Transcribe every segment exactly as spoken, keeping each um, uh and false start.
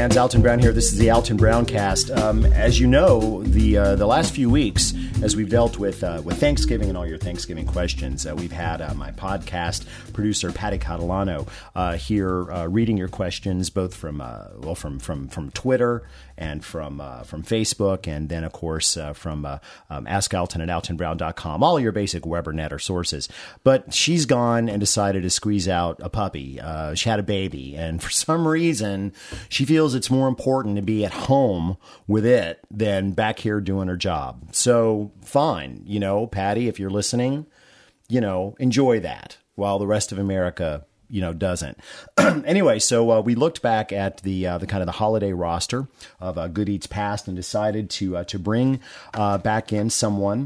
fans, Alton Brown here. This is the Alton Brown Cast. Um, as you know, the uh, the last few weeks, as we've dealt with uh, with Thanksgiving and all your Thanksgiving questions, uh, we've had uh, my podcast producer Patty Catalano uh, here uh, reading your questions, both from uh, well from from from Twitter and from uh, from Facebook, and then of course uh, from uh, um, Ask Alton at alton brown dot com. All your basic web or net or sources. But she's gone and decided to squeeze out a puppy. Uh, she had a baby, and for some reason, she feels it's more important to be at home with it than back here doing her job. So fine, you know, Patty, if you're listening, you know, enjoy that while the rest of America, you know, doesn't. Anyway, so uh, we looked back at the uh, the kind of the holiday roster of uh, Good Eats Past and decided to uh, to bring uh, back in someone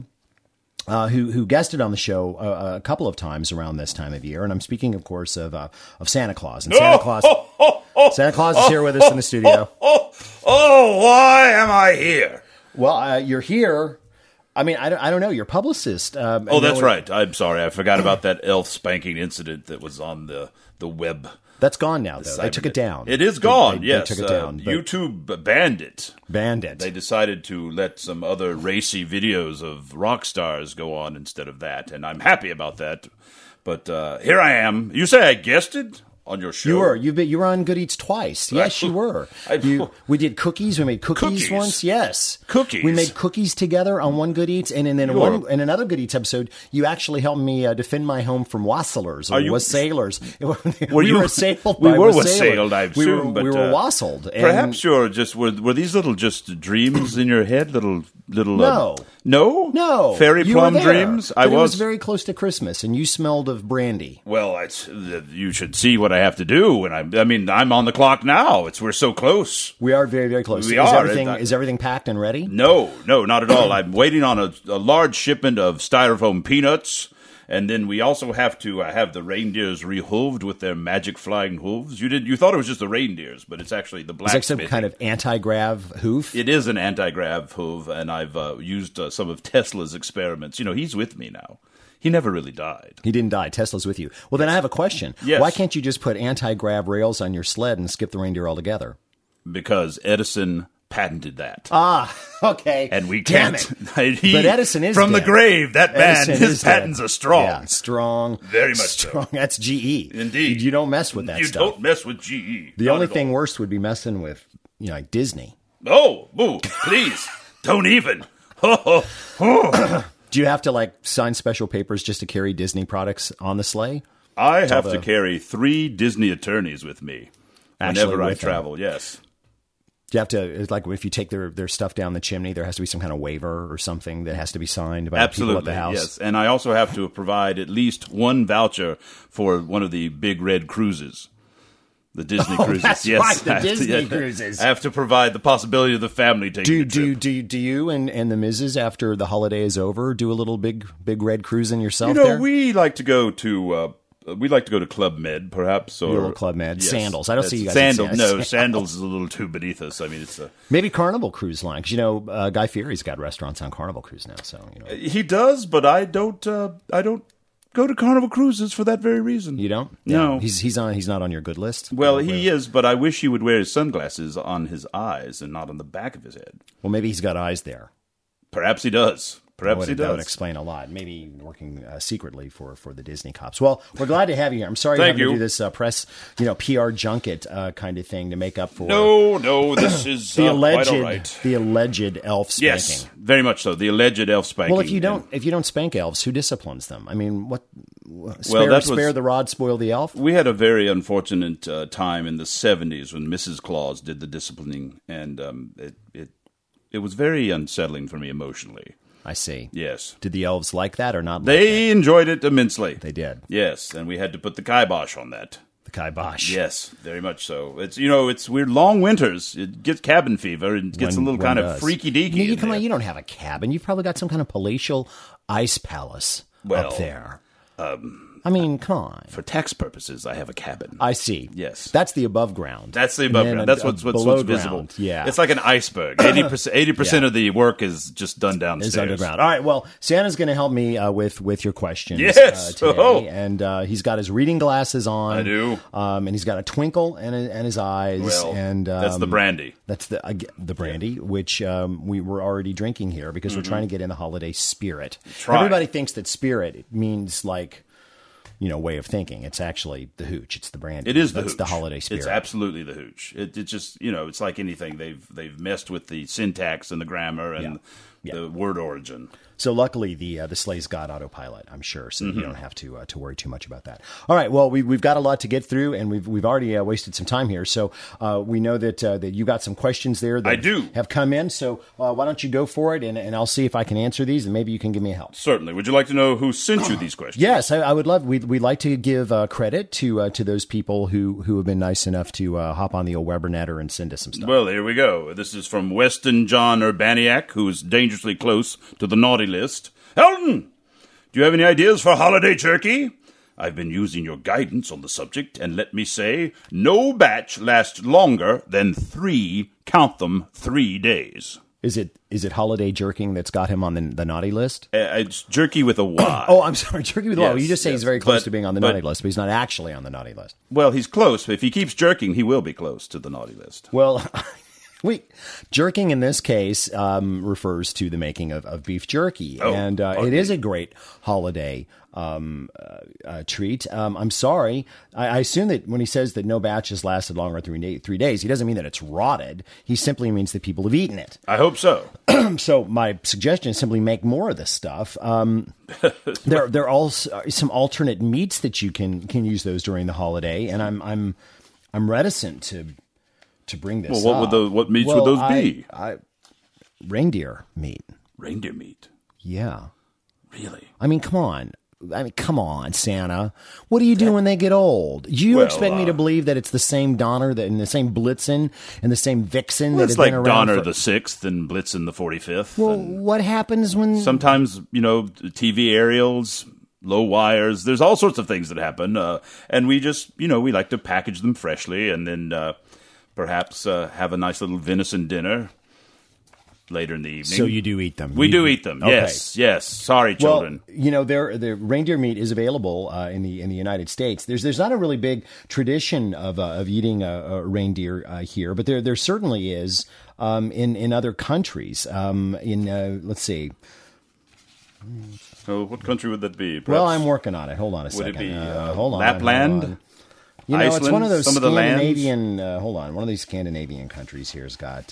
Uh, who who guested on the show uh, a couple of times around this time of year, and I'm speaking, of course, of uh, of Santa Claus. And Santa Claus, oh, oh, oh, Santa Claus is here with us in the studio. Oh, oh, oh, why am I here? Well, uh, you're here. I mean, I don't, I don't know. You're a publicist. Um, Oh, that's no, right. I'm sorry. I forgot about that elf spanking incident that was on the, the web. That's gone now, though. They took it down. It is gone, they, they, yes. They took it down. Uh, YouTube banned it. Banned it. They decided to let some other racy videos of rock stars go on instead of that, and I'm happy about that. But uh, here I am. You say I guested on your show? You were. You've been, you were on Good Eats twice. Yes, you were. I, you, we did cookies. We made cookies, Cookies? once. Yes. Cookies? We made cookies together on one Good Eats. And, and then in, You're- one, in another Good Eats episode, you actually helped me uh, defend my home from wassailers or Are you- wassailers. Were we you- were assailed we by were wassailers. wassailed, I we assume, were, but, we were uh, wassailed. And Perhaps you're just were were these little just dreams in your head, little little No. uh, no No. fairy you were plum there, dreams. but I it was was very close to Christmas, and you smelled of brandy. well. It's, uh, you should see what I have to do, and I I mean I'm on the clock now. It's we're so close. We are very, very close. We is are. Everything, I- is everything packed and ready? No, no, not at all. I'm waiting on a, a large shipment of styrofoam peanuts. And then we also have to uh, have the reindeers rehooved with their magic flying hooves. You did you thought it was just the reindeers, but it's actually the Is black. that some kind of anti-grav hoof? It is an anti-grav hoof, and I've uh, used uh, some of Tesla's experiments. You know, he's with me now. He never really died. He didn't die. Tesla's with you. Well, then I have a question. Yes. Why can't you just put anti-grav rails on your sled and skip the reindeer altogether? Because Edison patented that. Ah, okay. And we Damn can't. it. He- But Edison is from dead. the grave. That man, Edison his is dead. patents are strong. Yeah, strong. Very much so. strong. That's G E. Indeed. You, you don't mess with that you stuff. don't mess with G E. the Not only at thing all. worse would be messing with, you know, like Disney. Oh, boo! Please don't even. Oh, oh, oh. Do you have to like sign special papers just to carry Disney products on the sleigh? I have the- to carry three Disney attorneys with me Actually whenever I with them. travel. Yes. Do you have to, it's like if you take their, their stuff down the chimney, there has to be some kind of waiver or something that has to be signed by the people Absolutely, at the house? yes. And I also have to provide at least one voucher for one of the big red cruises. The Disney Oh, cruises. that's yes. right, the I have to- Disney yeah. cruises. I have to provide the possibility of the family taking Do the do trip. do do you and, and the missus after the holiday is over do a little big big red cruising yourself? You know, there? we like to go to uh, we like to go to Club Med, perhaps, or Your little Club Med. Yes. Sandals. I don't That's- see you guys at Sandals. Sandals. No, sandals is a little too beneath us. I mean, it's a Maybe Carnival Cruise Line, because you know uh, Guy Fieri's got restaurants on Carnival Cruise now. So you know he does, but I don't. Uh, I don't go to Carnival Cruises for that very reason. you don't. No. Yeah. he's he's on he's not on your good list. Well, Uh, he is, but I wish he would wear his sunglasses on his eyes and not on the back of his head. well, maybe he's got eyes there. Perhaps he does. That Perhaps would, he that would does. explain a lot. Maybe working uh, secretly for, for the Disney cops. Well, we're glad to have you here. I'm sorry Thank you're having you. to do this uh, press, you know, P R junket uh, kind of thing to make up for No, no, this is the uh, alleged quite all right. the alleged elf spanking. Yes, very much so. The alleged elf spanking. Well, if you don't And if you don't spank elves, who disciplines them? I mean, what? Spare, that was- spare the rod, spoil the elf. we had a very unfortunate uh, time in the seventies when Missus Claus did the disciplining, and um, it, it it was very unsettling for me emotionally. I see. Yes. Did the elves like that or not? like They enjoyed it immensely. that? They did. Yes, and we had to put the kibosh on that. The kibosh. Yes, very much so. It's you know, it's weird long winters. It gets cabin fever and it gets When- a little when kind does. of freaky deaky. You, you come on, you don't have a cabin. You've probably got some kind of palatial ice palace Well, up there. I mean, come on. For tax purposes, I have a cabin. I see. Yes. That's the above ground. That's the above And then ground. a- That's what's, a what's, below what's visible. ground. Yeah. It's like an iceberg. eighty percent, eighty percent Yeah. of the work is just done downstairs. Is underground. All right. Well, Santa's going to help me uh, with with your questions. Yes. Uh, today, Oh. and uh, he's got his reading glasses on. I do. Um, and he's got a twinkle in, in his eyes. Well, and um, that's the brandy. That's the uh, the brandy, which um, we were already drinking here because Mm-hmm. we're trying to get in the holiday spirit. Try. Everybody thinks that spirit means like, you know, way of thinking. It's actually the hooch. It's the brandy. It is the That's hooch. the holiday spirit. It's absolutely the hooch. It, it just, you know, it's like anything. They've they've messed with the syntax and the grammar and Yeah. the word origin. So luckily, the uh, the sleigh's got autopilot, I'm sure, so Mm-hmm. you don't have to uh, to worry too much about that. All right, well, we, we've got a lot to get through, and we've we've already uh, wasted some time here. So uh, we know that uh, that you got some questions there that I do. have come in. So uh, why don't you go for it, and, and I'll see if I can answer these, and maybe you can give me a help. Certainly. Would you like to know who sent you these questions? Yes, I, I would love. We'd, we'd like to give uh, credit to uh, to those people who, who have been nice enough to uh, hop on the old Webernetter and send us some stuff. Well, here we go. This is from Weston John Urbaniak, who is dangerously close to the naughty list. Elton, do you have any ideas for holiday jerky? I've been using your guidance on the subject, and let me say, no batch lasts longer than three, count them, three days. Is it is it holiday jerking that's got him on the, the naughty list? Uh, it's jerky with a Y. Oh, I'm sorry, jerky with the Yes, well, you just say yes, he's very close but- to being on the but- naughty list, but he's not actually on the naughty list. Well, he's close. If he keeps jerking, he will be close to the naughty list. Well, we jerking in this case um, refers to the making of, of beef jerky, Oh, and uh, pardon it is me. a great holiday um, uh, uh, treat. Um, I'm sorry, I, I assume that when he says that no batch has lasted longer than three, day, three days, he doesn't mean that it's rotted. He simply means that people have eaten it. I hope so. So my suggestion is simply make more of this stuff. Um, there, there are also some alternate meats that you can can use those during the holiday, and I'm I'm I'm reticent to to bring this. Well, what would up. the- what meats would Well, those I- be? I, reindeer meat. Reindeer meat. Yeah, Really? I mean, come on. I mean, come on, Santa. What do you do when they get old? Do you Well, expect me uh, to believe that it's the same Donner that, and the same Blitzen and the same Vixen Well, that it's have like been around Donner for- the sixth and Blitzen the forty-fifth. Well, and what happens when sometimes, you know, T V aerials, low wires. There's all sorts of things that happen. Uh, and we just, you know, we like to package them freshly and then uh, perhaps uh, have a nice little venison dinner later in the evening. So you do eat them? We You- do eat them. Okay. Yes, yes. Sorry, children. Well, you know, there the reindeer meat is available uh, in the in the United States. There's there's not a really big tradition of uh, of eating a, a reindeer uh, here, but there there certainly is um, in in other countries. Um, in uh, let's see. So what country would that be? Well, Perhaps- I'm working on it. Hold on a Would second. it be, uh, uh, hold on, Lapland? hold on. You know, it's Iceland? one of those Some of the lands? Scandinavian. Uh, hold on, one of these Scandinavian countries here's got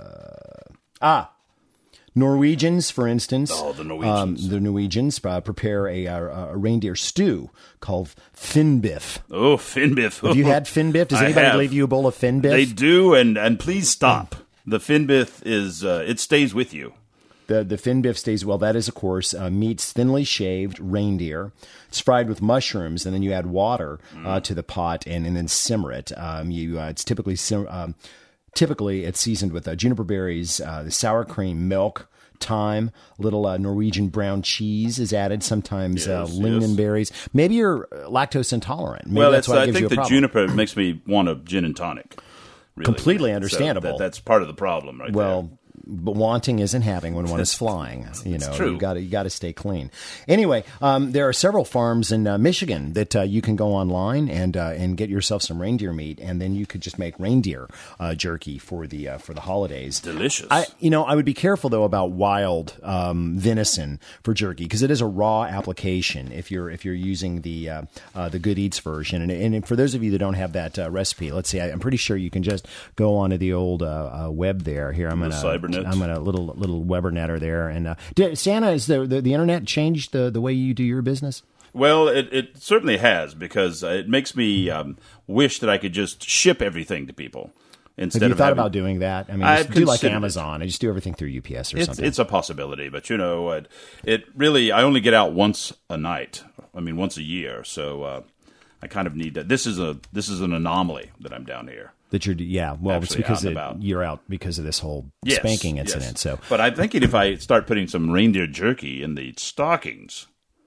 uh, ah. Norwegians, for instance, Oh, the Norwegians. Um, the Norwegians uh, prepare a, a, a reindeer stew called finbiff. Oh, Finbiff. Have you had finbiff? Does I anybody have. leave you a bowl of finbiff? They do, and, and please stop. The Finbiff is, uh, it stays with you. The the finbiff stays well. That is, of course, uh, meats thinly shaved reindeer. It's fried with mushrooms, and then you add water uh, to the pot and, and then simmer it. Um, you uh, it's typically sim- um, typically it's seasoned with uh, juniper berries, uh, the sour cream, milk, thyme, a little uh, Norwegian brown cheese is added. Sometimes uh, Yes, lingonberries. Maybe you're lactose intolerant. Maybe Well, that's it's, why it I gives you think a the problem. juniper makes me want a gin and tonic. Really. Completely So understandable. that, that's part of the problem, right Well, there. but wanting isn't having when one is flying. You know, true. you got to you got to stay clean. Anyway, um, there are several farms in uh, Michigan that uh, you can go online and uh, and get yourself some reindeer meat, and then you could just make reindeer uh, jerky for the uh, for the holidays. Delicious. I, you know, I would be careful though about wild um, venison for jerky because it is a raw application. If you're if you're using the uh, uh, the Good Eats version, and, and for those of you that don't have that uh, recipe, let's see. I, I'm pretty sure you can just go onto the old uh, uh, web there. Here, I'm The gonna Cybernet. I'm gonna little little Webernetter there. And uh, did, Santa, is the, the the internet changed the the way you do your business? Well, it, it certainly has because uh, it makes me um, wish that I could just ship everything to people instead Have you of thought having, about doing that? I mean, I've just do like considered it. Amazon. I just do everything through U P S or It's, something. it's a possibility, but you know, it, it really, I only get out once a night. I mean, once a year. So uh, I kind of need that. This is a this is an anomaly that I'm down here. That you're, yeah. Well, it's Actually because out it, and about. you're out because of this whole Yes, spanking yes. incident. So, but I'm thinking if I start putting some reindeer jerky in the stockings,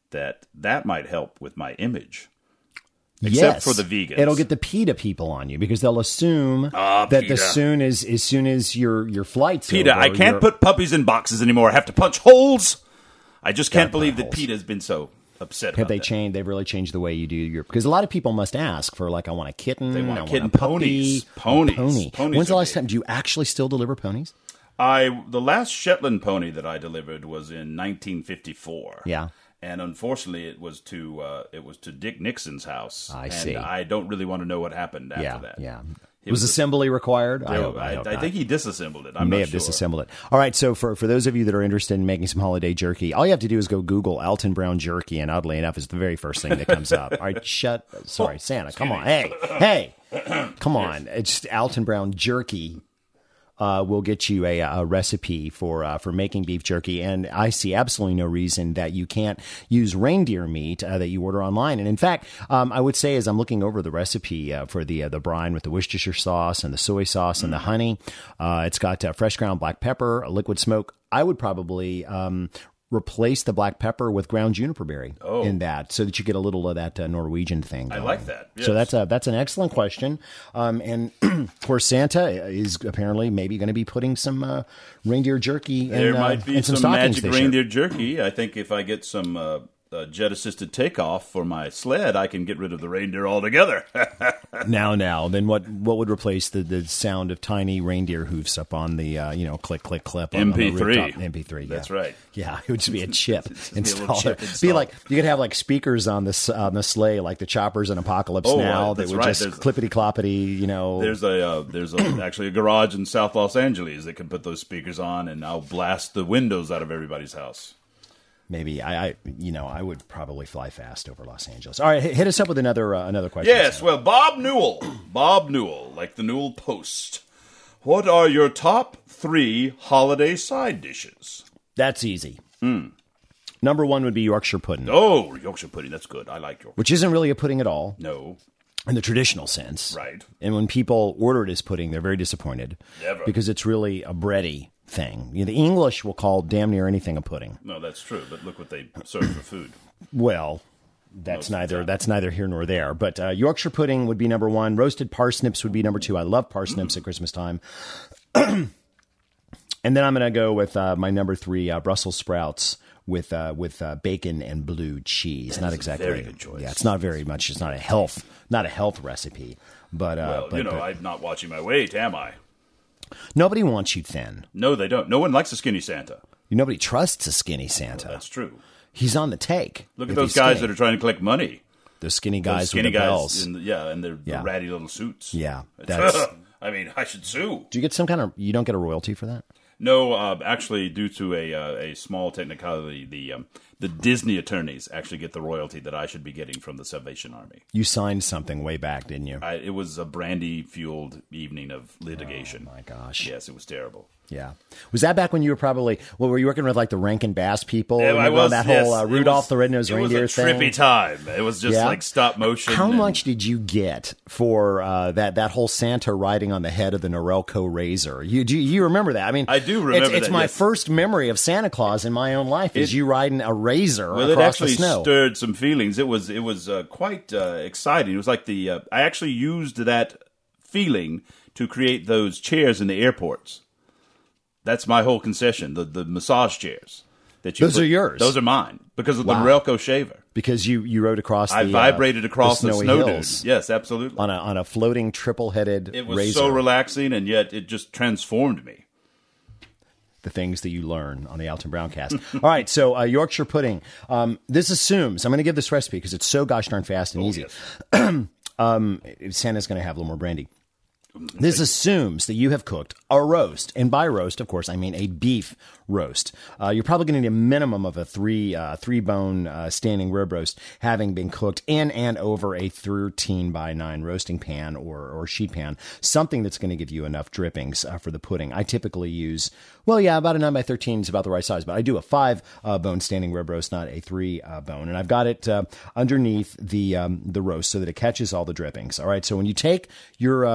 that that might help with my image. Except yes. for the vegans. It'll get the PETA people on you because they'll assume Ah, that PETA. as soon as as soon as your your flight's PETA, over, I can't you're- put puppies in boxes anymore. I have to punch holes. I just can't Gotta put believe that holes. PETA has been so upset Have about they that. changed? They've really changed the way you do your because a lot of people must ask for like I want a kitten, They want a I kitten. want a puppy, Ponies. a Ponies. pony. Ponies When's the are last big. time? Do you actually still deliver ponies? I the last Shetland pony that I delivered was in nineteen fifty-four. Yeah. And unfortunately, it was to uh, it was to Dick Nixon's house. I and see. I don't really want to know what happened after yeah, that. yeah. It was, was a- assembly required? I, I, hope, I, hope I not. think he disassembled it. I may not have sure. disassembled it. All right, so for, for those of you that are interested in making some holiday jerky, all you have to do is go Google Alton Brown jerky, and oddly enough, it's the very first thing that comes up. All right, shut. Sorry, Santa, come on. Hey, hey, come on. It's Alton Brown jerky. Uh, will get you a, a recipe for uh, for making beef jerky, and I see absolutely no reason that you can't use reindeer meat uh, that you order online. And in fact, um, I would say as I'm looking over the recipe uh, for the uh, the brine with the Worcestershire sauce and the soy sauce and the honey, uh, it's got uh, fresh ground black pepper, a liquid smoke. I would probably um, replace the black pepper with ground juniper berry Oh. in that, so that you get a little of that uh, Norwegian thing. I going. like that. So yes. that's a that's an excellent question, um, and of course Santa is apparently maybe going to be putting some uh, reindeer jerky in, There uh, might be in some, some, stockings magic this year. reindeer jerky. I think if I get some uh, uh, jet-assisted takeoff for my sled, I can get rid of the reindeer altogether. Now, now, then what what would replace the, the sound of tiny reindeer hoofs up on the uh, you know click click clip on, M P three. on the rooftop? M P three, yeah. That's right. Yeah, it would just be a chip be a little installed. chip Be installed. like you could have like speakers on this on the sleigh, like the choppers in Apocalypse Oh, Now. uh, That that's would right. just There's- clippity cloppity, you know. There's a uh, there's a, actually a garage in South Los Angeles that can put those speakers on, and I'll blast the windows out of everybody's house. Maybe I, I, you know, I would probably fly fast over Los Angeles. All right, hit us up with another uh, another question. Yes, well, Bob Newell, Bob Newell, like the Newell Post. What are your top three holiday side dishes? That's easy. Number one would be Yorkshire pudding, Oh, Yorkshire pudding. That's good. I like Yorkshire. which isn't really a pudding at all No, in the traditional sense. right. And when people order it as pudding, they're very disappointed Never. because it's really a bready thing. You know, the English will call damn near anything a pudding. No, that's true. But look what they serve for food. Well, that's Most of the neither time. that's neither here nor there. But uh, Yorkshire pudding would be number one. Roasted parsnips would be number two. I love parsnips at Christmas time. And then I'm going to go with uh, my number three, uh, Brussels sprouts with uh, with uh, bacon and blue cheese. That not is a exactly very good choice. Yeah, it's not very much. It's not a health, not a health recipe. But, uh, Well, but, you know, but I'm not watching my weight, am I? nobody wants you thin. No, they don't. No one likes a skinny Santa. Nobody trusts a skinny Santa. That's true. He's on the take. Look at if those he's guys skinny. that are trying to collect money. those skinny Those guys skinny with the guys, bells. in the, yeah, and their Yeah. the ratty little suits. Yeah, that's- I mean, I should sue. Do you get some kind of? You don't get a royalty for that? No, uh, actually, due to a uh, a small technicality, the um, the Disney attorneys actually get the royalty that I should be getting from the Salvation Army. You signed something way back, didn't you? I, it was a brandy fueled evening of litigation. Oh my gosh! Yes, it was terrible. Yeah, was that back when you were probably? Well, were you working with like the Rankin Bass people? Yeah, I Remember was that yes, whole uh, it Rudolph was- the Red-Nosed Reindeer It was a trippy thing? time. It was just Yeah? like stop motion. How and- much did you get for uh, that that whole Santa riding on the head of the Norelco Razor? You do you remember that? I mean, I do It's, remember it's that, my yes. first memory of Santa Claus in my own life is It- you riding a razor Well, it across actually the snow. stirred some feelings. It was it was uh, quite uh, exciting. It was like the uh, I actually used that feeling to create those chairs in the airports. That's my whole concession. The the massage chairs that you Those put- are yours? Those are mine because of Wow. the Norelco shaver. Because you, you rode across the I vibrated uh, across the, snowy snow hills dunes. Yes, absolutely. on a on a floating triple headed It was razor. so relaxing, and yet it just transformed me. The things that you learn on the Alton Brown cast. All right, so uh, Yorkshire pudding. Um, this assumes I'm going to give this recipe because it's so gosh darn fast and easy. yes. um, Santa's going to have a little more brandy. This assumes that you have cooked a roast, and by roast, of course, I mean a beef roast. Uh, you're probably going to need a minimum of a three uh, three bone uh, standing rib roast, having been cooked in and over a thirteen by nine roasting pan or or sheet pan, something that's going to give you enough drippings uh, for the pudding. I typically use, well, yeah, about a nine by thirteen is about the right size, but I do a five uh, bone standing rib roast, not a three uh, bone, and I've got it uh, underneath the um, the roast so that it catches all the drippings. All right, so when you take your uh, your roast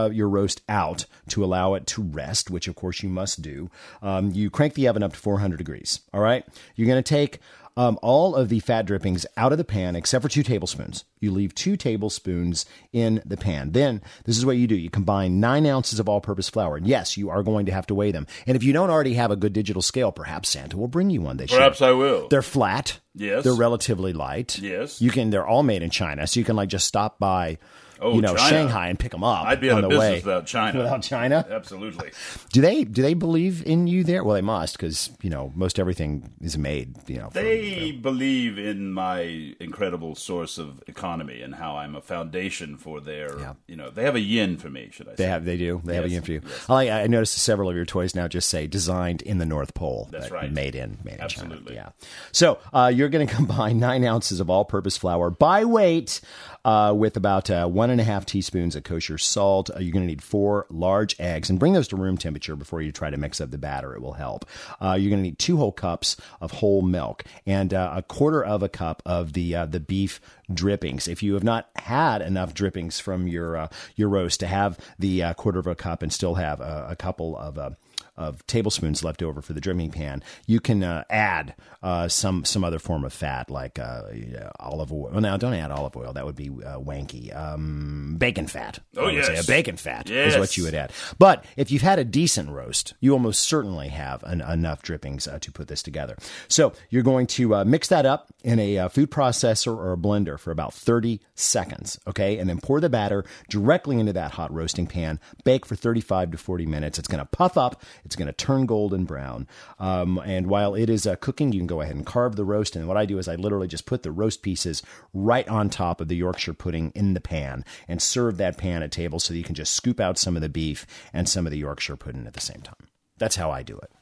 roast out to allow it to rest, which of course you must do. Um, you crank the oven up to four hundred degrees. All right. You're going to take um, all of the fat drippings out of the pan except for two tablespoons. You leave two tablespoons in the pan. Then this is what you do. You combine nine ounces of all-purpose flour. And yes, you are going to have to weigh them. And if you don't already have a good digital scale, perhaps Santa will bring you one. They Perhaps should. I will. They're flat. Yes. They're relatively light. Yes. You can. They're all made in China, so you can like just stop by, Oh, you know, China. Shanghai and pick them up. I'd be out on of the business way. without China. Without China, Absolutely. do they do they believe in you there? Well, they must, because you know most everything is made. You know, from, They believe in my incredible source of economy and how I'm a foundation for their, Yeah. you know, they have a yin for me, should I say. They have, they do. They have a Yes, yin for you. yes. I, like, I noticed several of your toys now just say "designed in the North Pole." That's That right. Made in, made in Absolutely. China. Yeah. So uh, you're going to combine nine ounces of all-purpose flour by weight uh, with about uh, one and a half teaspoons of kosher salt. Uh, you're going to need four large eggs, and bring those to room temperature before you try to mix up the batter. It will help. Uh, you're going to need two whole cups of whole milk and uh, a quarter of a cup of the uh, the beef drippings. If you have not had enough drippings from your uh, your roast to have the uh, quarter of a cup and still have a, a couple of uh, of tablespoons left over for the dripping pan, you can uh, add uh, some some other form of fat like uh, yeah, olive oil. Well, now, don't add olive oil. That would be uh, wanky. Um, bacon fat. Oh, I would yes. say. A bacon fat Yes. is what you would add. But if you've had a decent roast, you almost certainly have an, enough drippings uh, to put this together. So you're going to uh, mix that up in a uh, food processor or a blender for about thirty seconds, okay? And then pour the batter directly into that hot roasting pan. Bake for thirty-five to forty minutes. It's going to puff up. It's going to turn golden brown. Um, and while it is uh, cooking, you can go ahead and carve the roast. And what I do is I literally just put the roast pieces right on top of the Yorkshire pudding in the pan and serve that pan at table so that you can just scoop out some of the beef and some of the Yorkshire pudding at the same time. That's how I do it.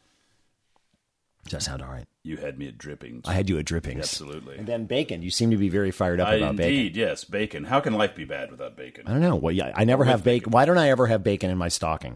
Does that sound all right? You had me at drippings. I had you at drippings. Absolutely. And then bacon. You seem to be very fired up I, about bacon. indeed, yes, bacon. How can life be bad without bacon? I don't know. Well, yeah, I never have bacon. Why don't I ever have bacon in my stocking?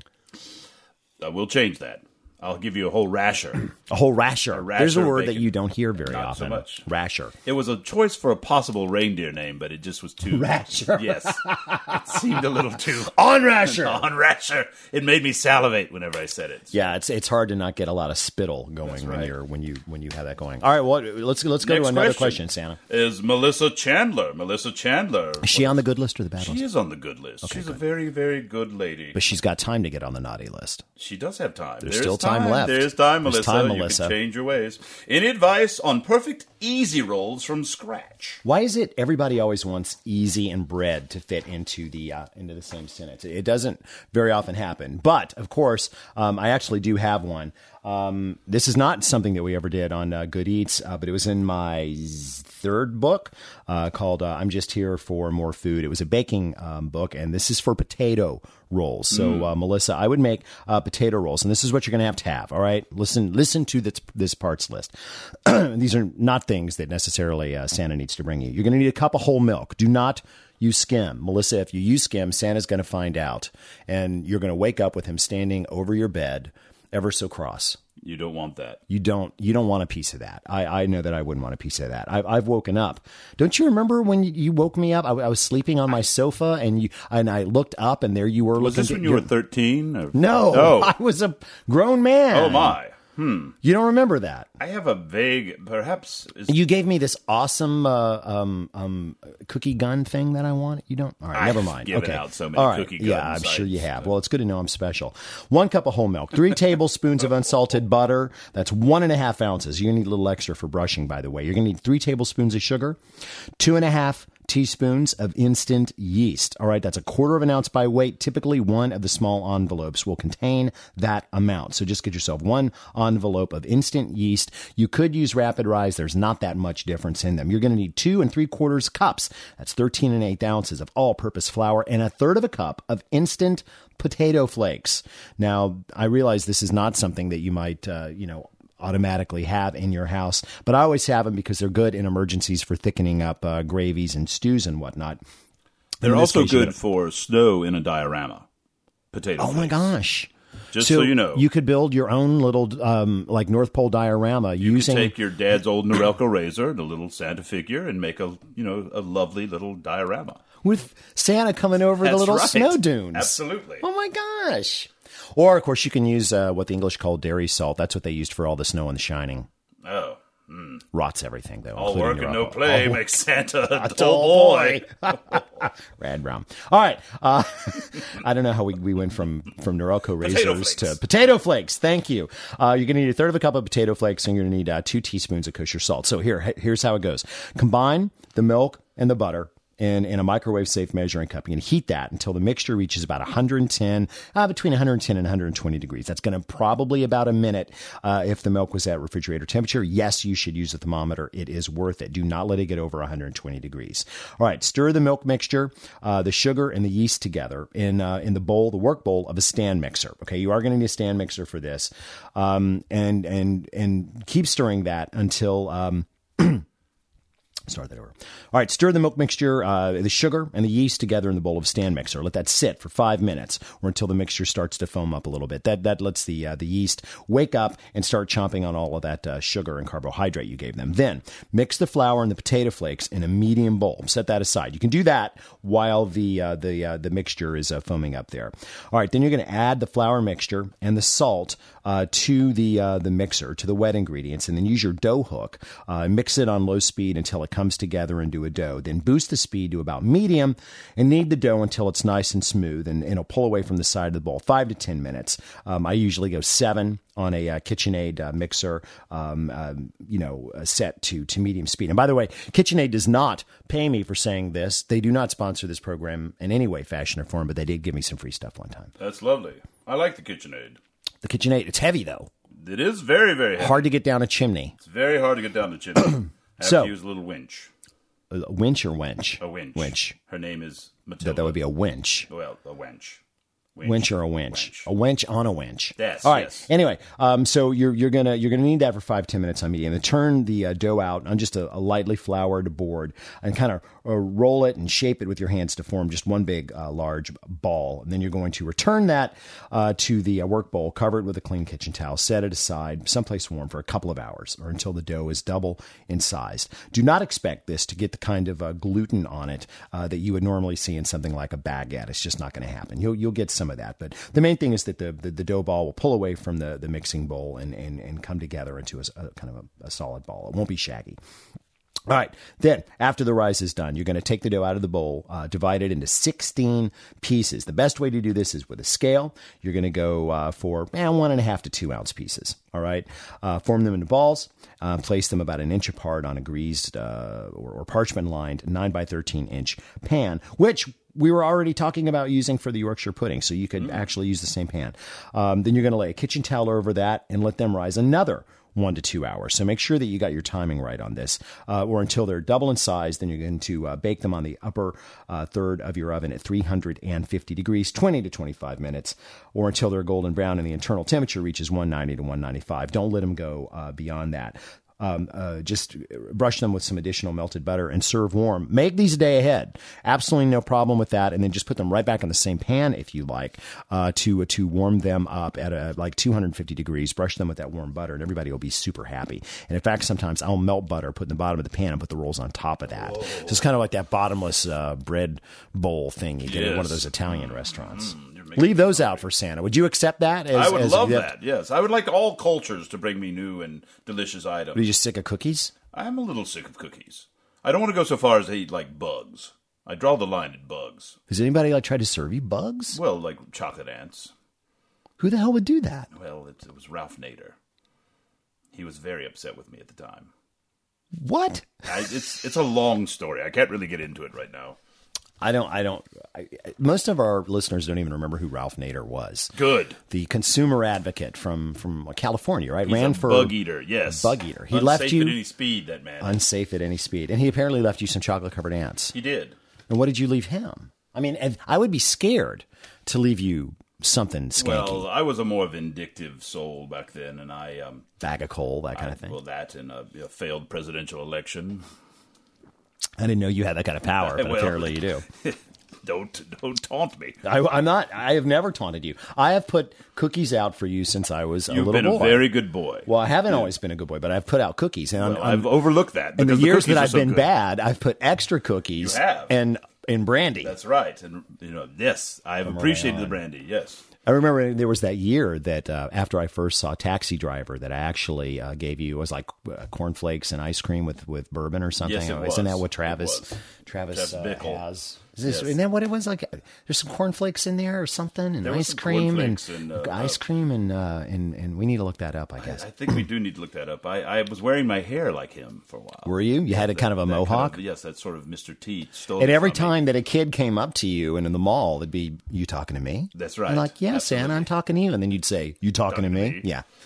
Uh, we'll change that. I'll give you a whole rasher. A whole rasher. A rasher There's a of word that bacon. you don't hear very Not often. so much. Rasher. It was a choice for a possible reindeer name, but it just was too... Rasher. Yes. It seemed a little too... On rasher. On rasher. It made me salivate whenever I said it. Yeah, it's it's hard to not get a lot of spittle going That's when right. you're when you when you have that going. All right, well let's let's go Next to another question. question, Santa. Is Melissa Chandler. Melissa Chandler. Is she on the good list or the bad She list? is on the good list. She's a very, very good lady. But she's got time to get on the naughty list. She does have time. There's still time left. There's time, There's Melissa. time, You Melissa. can change your ways. Any advice on perfect easy rolls from scratch? Why is it everybody always wants easy and bread to fit into the uh, into the same sentence? It doesn't very often happen. But of course, um, I actually do have one. Um, this is not something that we ever did on uh, Good Eats, uh, but it was in my third book uh, called uh, "I'm Just Here for More Food." It was a baking um, book, and this is for potato rolls. So, uh, Melissa, I would make uh, potato rolls, and this is what you're going to have to have. All right, listen, listen to this this parts list. These are not things that necessarily uh, Santa needs to bring you. You're going to need a cup of whole milk. Do not use skim. Melissa, if you use skim, Santa's going to find out, and you're going to wake up with him standing over your bed, ever so cross. You don't want that. You don't. You don't want a piece of that. I, I know that I wouldn't want a piece of that. I've, I've woken up. Don't you remember when you, you woke me up? I, I was sleeping on my sofa, and you and I looked up, and there you were. Was looking this when at you your- were thirteen? Or... No, Oh. I was a grown man. Oh, my. You don't remember that? I have a vague, perhaps... Is... You gave me this awesome uh, um, um, cookie gun thing that I want. You don't? All right, I've never mind. given Okay. out so many All right. cookie Yeah, guns. I'm sure you I- have. Well, it's good to know I'm special. One cup of whole milk, three tablespoons of unsalted butter. That's one and a half ounces. You're going to need a little extra for brushing, by the way. You're going to need three tablespoons of sugar, two and a half teaspoons of instant yeast. All right, that's a quarter of an ounce by weight. Typically, one of the small envelopes will contain that amount. So just get yourself one envelope of instant yeast. You could use Rapid Rise. There's not that much difference in them. You're going to need two and three quarters cups. That's thirteen and eighth ounces of all-purpose flour and a third of a cup of instant potato flakes. Now, I realize this is not something that you might, uh, you know, automatically have in your house, but I always have them because they're good in emergencies for thickening up uh, gravies and stews and whatnot. They're In this also case, you good gotta- for snow in a diorama. Potato Oh my flakes. gosh! Just so, you know. you could build your own little um, like North Pole diorama You using. can take your dad's old Norelco razor and a little Santa figure and make a, you know, a lovely little diorama. with Santa coming over That's the little right. snow dunes. Absolutely. Oh my gosh. Or, of course, you can use uh, what the English call dairy salt. That's what they used for all the snow in The Shining. Oh. Mm. Rots everything, though. All work and no play all makes Santa a a dull boy. Rad brown. All right. Uh, I don't know how we, we went from, from Norelco razors to potato flakes. Thank you. Uh, you're going to need a third of a cup of potato flakes, and you're going to need uh, two teaspoons of kosher salt. So here, here's how it goes. Combine the milk and the butter in, in a microwave-safe measuring cup. You're going to heat that until the mixture reaches about one hundred ten, uh, between one hundred ten and one hundred twenty degrees. That's going to probably about a minute uh, if the milk was at refrigerator temperature. Yes, you should use a thermometer. It is worth it. Do not let it get over one hundred twenty degrees. All right, stir the milk mixture, uh, the sugar, and the yeast together in uh, in the bowl, the work bowl of a stand mixer. Okay, you are going to need a stand mixer for this, um, and and and keep stirring that until. Um, Start that over. All right, stir the milk mixture, uh, the sugar, and the yeast together in the bowl of stand mixer. Let that sit for five minutes or until the mixture starts to foam up a little bit. That that lets the uh, the yeast wake up and start chomping on all of that uh, sugar and carbohydrate you gave them. Then mix the flour and the potato flakes in a medium bowl. Set that aside. You can do that while the uh, the uh, the mixture is uh, foaming up there. All right, then you're going to add the flour mixture and the salt uh, to the uh, the mixer, to the wet ingredients, and then use your dough hook. Uh, mix it on low speed until it comes together into a dough. Then boost the speed to about medium and knead the dough until it's nice and smooth, and, and it'll pull away from the side of the bowl. Five to ten minutes. Um, I usually go seven on a uh, KitchenAid uh, mixer, um, um, you know, uh, set to to medium speed. And by the way, KitchenAid does not pay me for saying this. They do not sponsor this program in any way, fashion, or form, but they did give me some free stuff one time. That's lovely. I like the KitchenAid. The KitchenAid, it's heavy though. It is very, very heavy. Hard to get down a chimney. It's very hard to get down the chimney. I have So- to use a little winch. A winch or wench? A winch. Winch. Her name is Matilda. That, that would be a winch. Well, a wench. Winch or a winch. A winch on a winch. Yes, All right. yes. Anyway, um, so you're you're gonna you're gonna need that for five ten minutes on medium. And turn the uh, dough out on just a, a lightly floured board and kind of uh, roll it and shape it with your hands to form just one big uh, large ball. And then you're going to return that uh, to the uh, work bowl, cover it with a clean kitchen towel, set it aside someplace warm for a couple of hours or until the dough is double in size. Do not expect this to get the kind of uh, gluten on it uh, that you would normally see in something like a baguette. It's just not going to happen. You'll you'll get some of that, but the main thing is that the, the, the dough ball will pull away from the, the mixing bowl and, and, and come together into a, a kind of a, a solid ball. It won't be shaggy. All right. Then, after the rice is done, you're going to take the dough out of the bowl, uh, divide it into sixteen pieces. The best way to do this is with a scale. You're going to go uh, for eh, one and a half to two ounce pieces. All right. Uh, form them into balls. Uh, place them about an inch apart on a greased uh, or, or parchment lined nine by thirteen inch pan, which we were already talking about using for the Yorkshire pudding, so you could mm. actually use the same pan. Um, then you're going to lay a kitchen towel over that and let them rise another one to two hours. So make sure that you got your timing right on this, uh, or until they're double in size. Then you're going to uh, bake them on the upper uh, third of your oven at three hundred fifty degrees, twenty to twenty-five minutes, or until they're golden brown and the internal temperature reaches one ninety to one ninety-five. Don't let them go uh, beyond that. Um, uh, just brush them with some additional melted butter and serve warm. Make these a day ahead. Absolutely no problem with that. And then just put them right back in the same pan if you like, uh, to to warm them up at a, like two hundred fifty degrees. Brush them with that warm butter, and everybody will be super happy. And in fact, sometimes I'll melt butter, put in the bottom of the pan, and put the rolls on top of that. Whoa. So it's kind of like that bottomless uh, bread bowl thing you get yes. at one of those Italian restaurants. Mm. Leave those out for Santa. Would you accept that? As, I would as, love that, that, yes. I would like all cultures to bring me new and delicious items. Are you just sick of cookies? I'm a little sick of cookies. I don't want to go so far as to eat, like, bugs. I draw the line at bugs. Has anybody, like, tried to serve you bugs? Well, like chocolate ants. Who the hell would do that? Well, it, it was Ralph Nader. He was very upset with me at the time. What? I, it's it's a long story. I can't really get into it right now. I don't, I don't, I, most of our listeners don't even remember who Ralph Nader was. Good. The consumer advocate from, from California, right? He's Ran a for bug eater, yes. Bug eater. He unsafe left you. at any speed, that man. Unsafe at any speed. And he apparently left you some chocolate covered ants. He did. And what did you leave him? I mean, I would be scared to leave you something skanky. Well, I was a more vindictive soul back then, and I. Um, Bag of coal, that kind I, of thing. Well, that and a, a failed presidential election. I didn't know you had that kind of power, but well, apparently you do. Don't don't taunt me. I, I'm not. I have never taunted you. I have put cookies out for you since I was a You've little boy. You've been a very good boy. Well, I haven't yeah. always been a good boy, but I've put out cookies, and well, I'm, I'm, I've overlooked that. In the the years that I've so been good. bad, I've put extra cookies. You have. And in brandy. That's right. And, you know, yes, I've appreciated the brandy, yes. I remember there was that year that uh, after I first saw Taxi Driver that I actually uh, gave you, it was like uh, cornflakes and ice cream with, with bourbon or something. Yes, it was. Isn't that what Travis Travis, Travis uh, Bickle. has? Is this, Yes. Isn't that what it was? Like, there's some cornflakes in there or something, and There was ice some cream and, cornflakes and, uh, ice cream and uh, and and we need to look that up, I guess. I think we do need to look that up. I, I was wearing my hair like him for a while. Were you? You had a That- kind of a that mohawk? Kind of, yes, that's sort of Mister T. Stole And it every from me. time that a kid came up to you and in the mall, it'd be, you talking to me? That's right. I'm like, yes, Absolutely. Anna, I'm talking to you. And then you'd say, you talking, Talking to to me? me.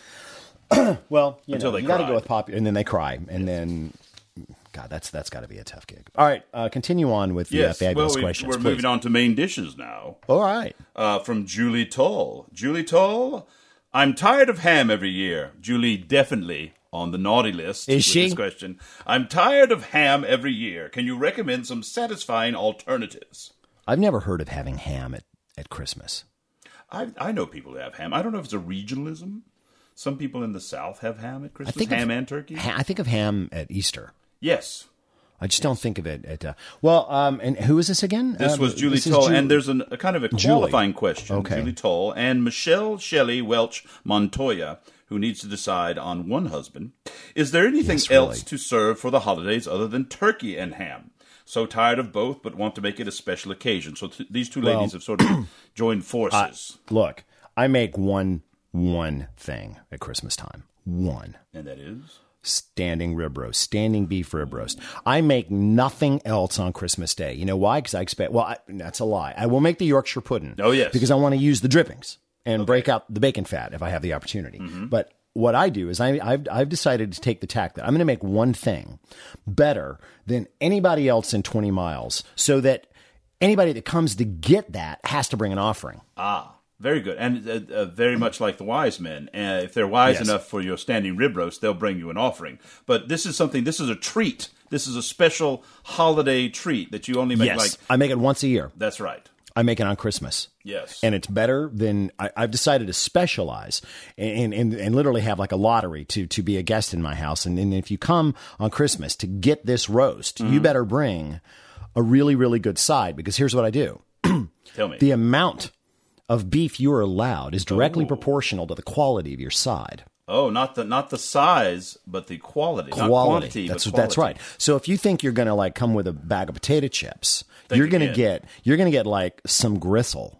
Yeah. Well, you Until know, they you got to cry. go with popular, and then they cry, and then, God, that's that's got to be a tough gig. All right, uh, continue on with the Yes, uh, fabulous well, we, questions. we're please. moving on to main dishes now. All right. Uh, from Julie Toll. Julie Toll, I'm tired of ham every year. Julie definitely on the naughty list. Is with she? This question. I'm tired of ham every year. Can you recommend some satisfying alternatives? I've never heard of having ham at, at Christmas. I, I know people who have ham. I don't know if it's a regionalism. Some people in the South have ham at Christmas, think ham of- and turkey. Ha- I think of ham at Easter. Yes. I just don't think of it at. Uh, well, um, and who is this again? This Um, was Julie this is Toll, Ju- and there's an, a kind of a qualifying question. Okay. Julie Toll and Michelle Shelley Welch Montoya, who needs to decide on one husband. Is there anything Yes, really. else to serve for the holidays other than turkey and ham? So tired of both, but want to make it a special occasion. So t- these two ladies have sort of joined forces, Look, I make one one thing at Christmas time. One. and that is Standing rib roast, standing beef rib roast. I make nothing else on Christmas Day. You know why? Because I expect, well, I, that's a lie. I will make the Yorkshire pudding. Oh, yes. Because I want to use the drippings and break out the bacon fat if I have the opportunity. Mm-hmm. But what I do is I, I've, I've decided to take the tack that I'm going to make one thing better than anybody else in twenty miles so that anybody that comes to get that has to bring an offering. ah. Very good, and uh, uh, very much like the wise men. Uh, if they're wise Yes. enough for your standing rib roast, they'll bring you an offering. But this is something. This is a treat. This is a special holiday treat that you only make. Yes. Like I make it once a year. that's right. I make it on Christmas. Yes. And it's better than I, I've decided to specialize and, and and literally have like a lottery to to be a guest in my house. And, and if you come on Christmas to get this roast, Mm-hmm. you better bring a really, really good side, because here's what I do. Tell me. The amount of beef you are allowed is directly Oh. proportional to the quality of your side. oh, not the not the size, but the quality. Not Quality. quantity, That's but that's quality. right. So if you think you're going to like come with a bag of potato chips, Think you're going to again. get you're going to get like some gristle.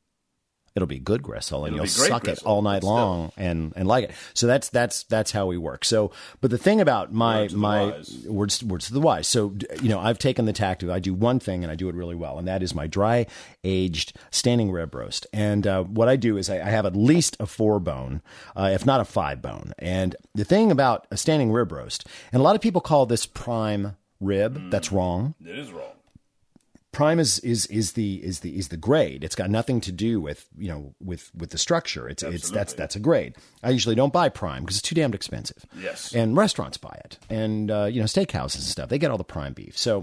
It'll be good gristle, and It'll you'll be great suck it gristle, all night but still. long and, and like it. So that's that's that's how we work. So, but the thing about my Words of the my wise. words words of the wise. So you know, I've taken the tact of I do one thing and I do it really well, and that is my dry aged standing rib roast. And uh, what I do is I, I have at least a four bone, uh, if not a five bone. And the thing about a standing rib roast, and a lot of people call this prime rib. Mm. That's wrong. It is wrong. Prime is, is is the is the is the grade. It's got nothing to do with you know with with the structure. It's it's that's Absolutely. that's a grade. I usually don't buy prime because it's too damned expensive. Yes. And restaurants buy it, and uh, you know steakhouses and stuff. They get all the prime beef. So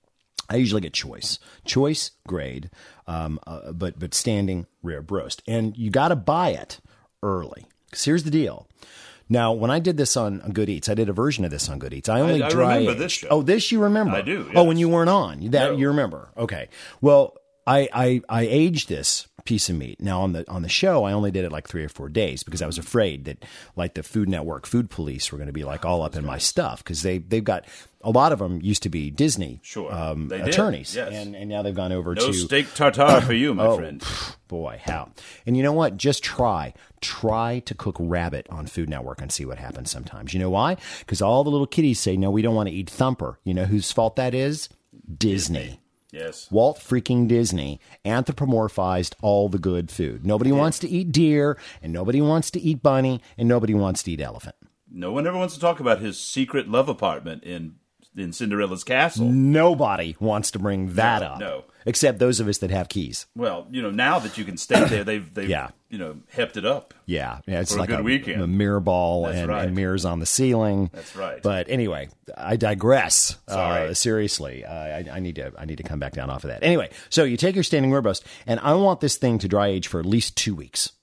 I usually get choice, choice grade, um, uh, but but standing rib roast, and you got to buy it early. Because here's the deal. Now, when I did this on, on Good Eats, I did a version of this on Good Eats. I only I dry remember aged. this show. Oh, this you remember? I do, Oh, yes. when you weren't on, that No. you remember? Okay. Well, I, I I aged this piece of meat. Now on the on the show, I only did it like three or four days because I was afraid that like the Food Network food police were going to be like all up in my stuff because they they've got a lot of them used to be Disney Sure. um, They did, attorneys, yes. and and now they've gone over No to steak tartare for you, my Oh, friend. boy, how. And you know what? Just try. Try to cook rabbit on Food Network and see what happens sometimes. You know why? Because all the little kiddies say, no, we don't want to eat Thumper. You know whose fault that is? Disney. Yes. Walt freaking Disney anthropomorphized all the good food. Nobody wants to eat deer, and nobody wants to eat bunny, and nobody wants to eat elephant. No one ever wants to talk about his secret love apartment in in Cinderella's castle. Nobody wants to bring that No, up. no. Except those of us that have keys. Well, you know, now that you can stay there, they've they've Yeah. you know hepped it up. Yeah, yeah, it's For a like good a, weekend. a mirror ball That's and, right. and mirrors on the ceiling. That's right. But anyway, I digress. Sorry. Uh, seriously, uh, I, I need to I need to come back down off of that. Anyway, so you take your standing rib roast, and I want this thing to dry age for at least two weeks.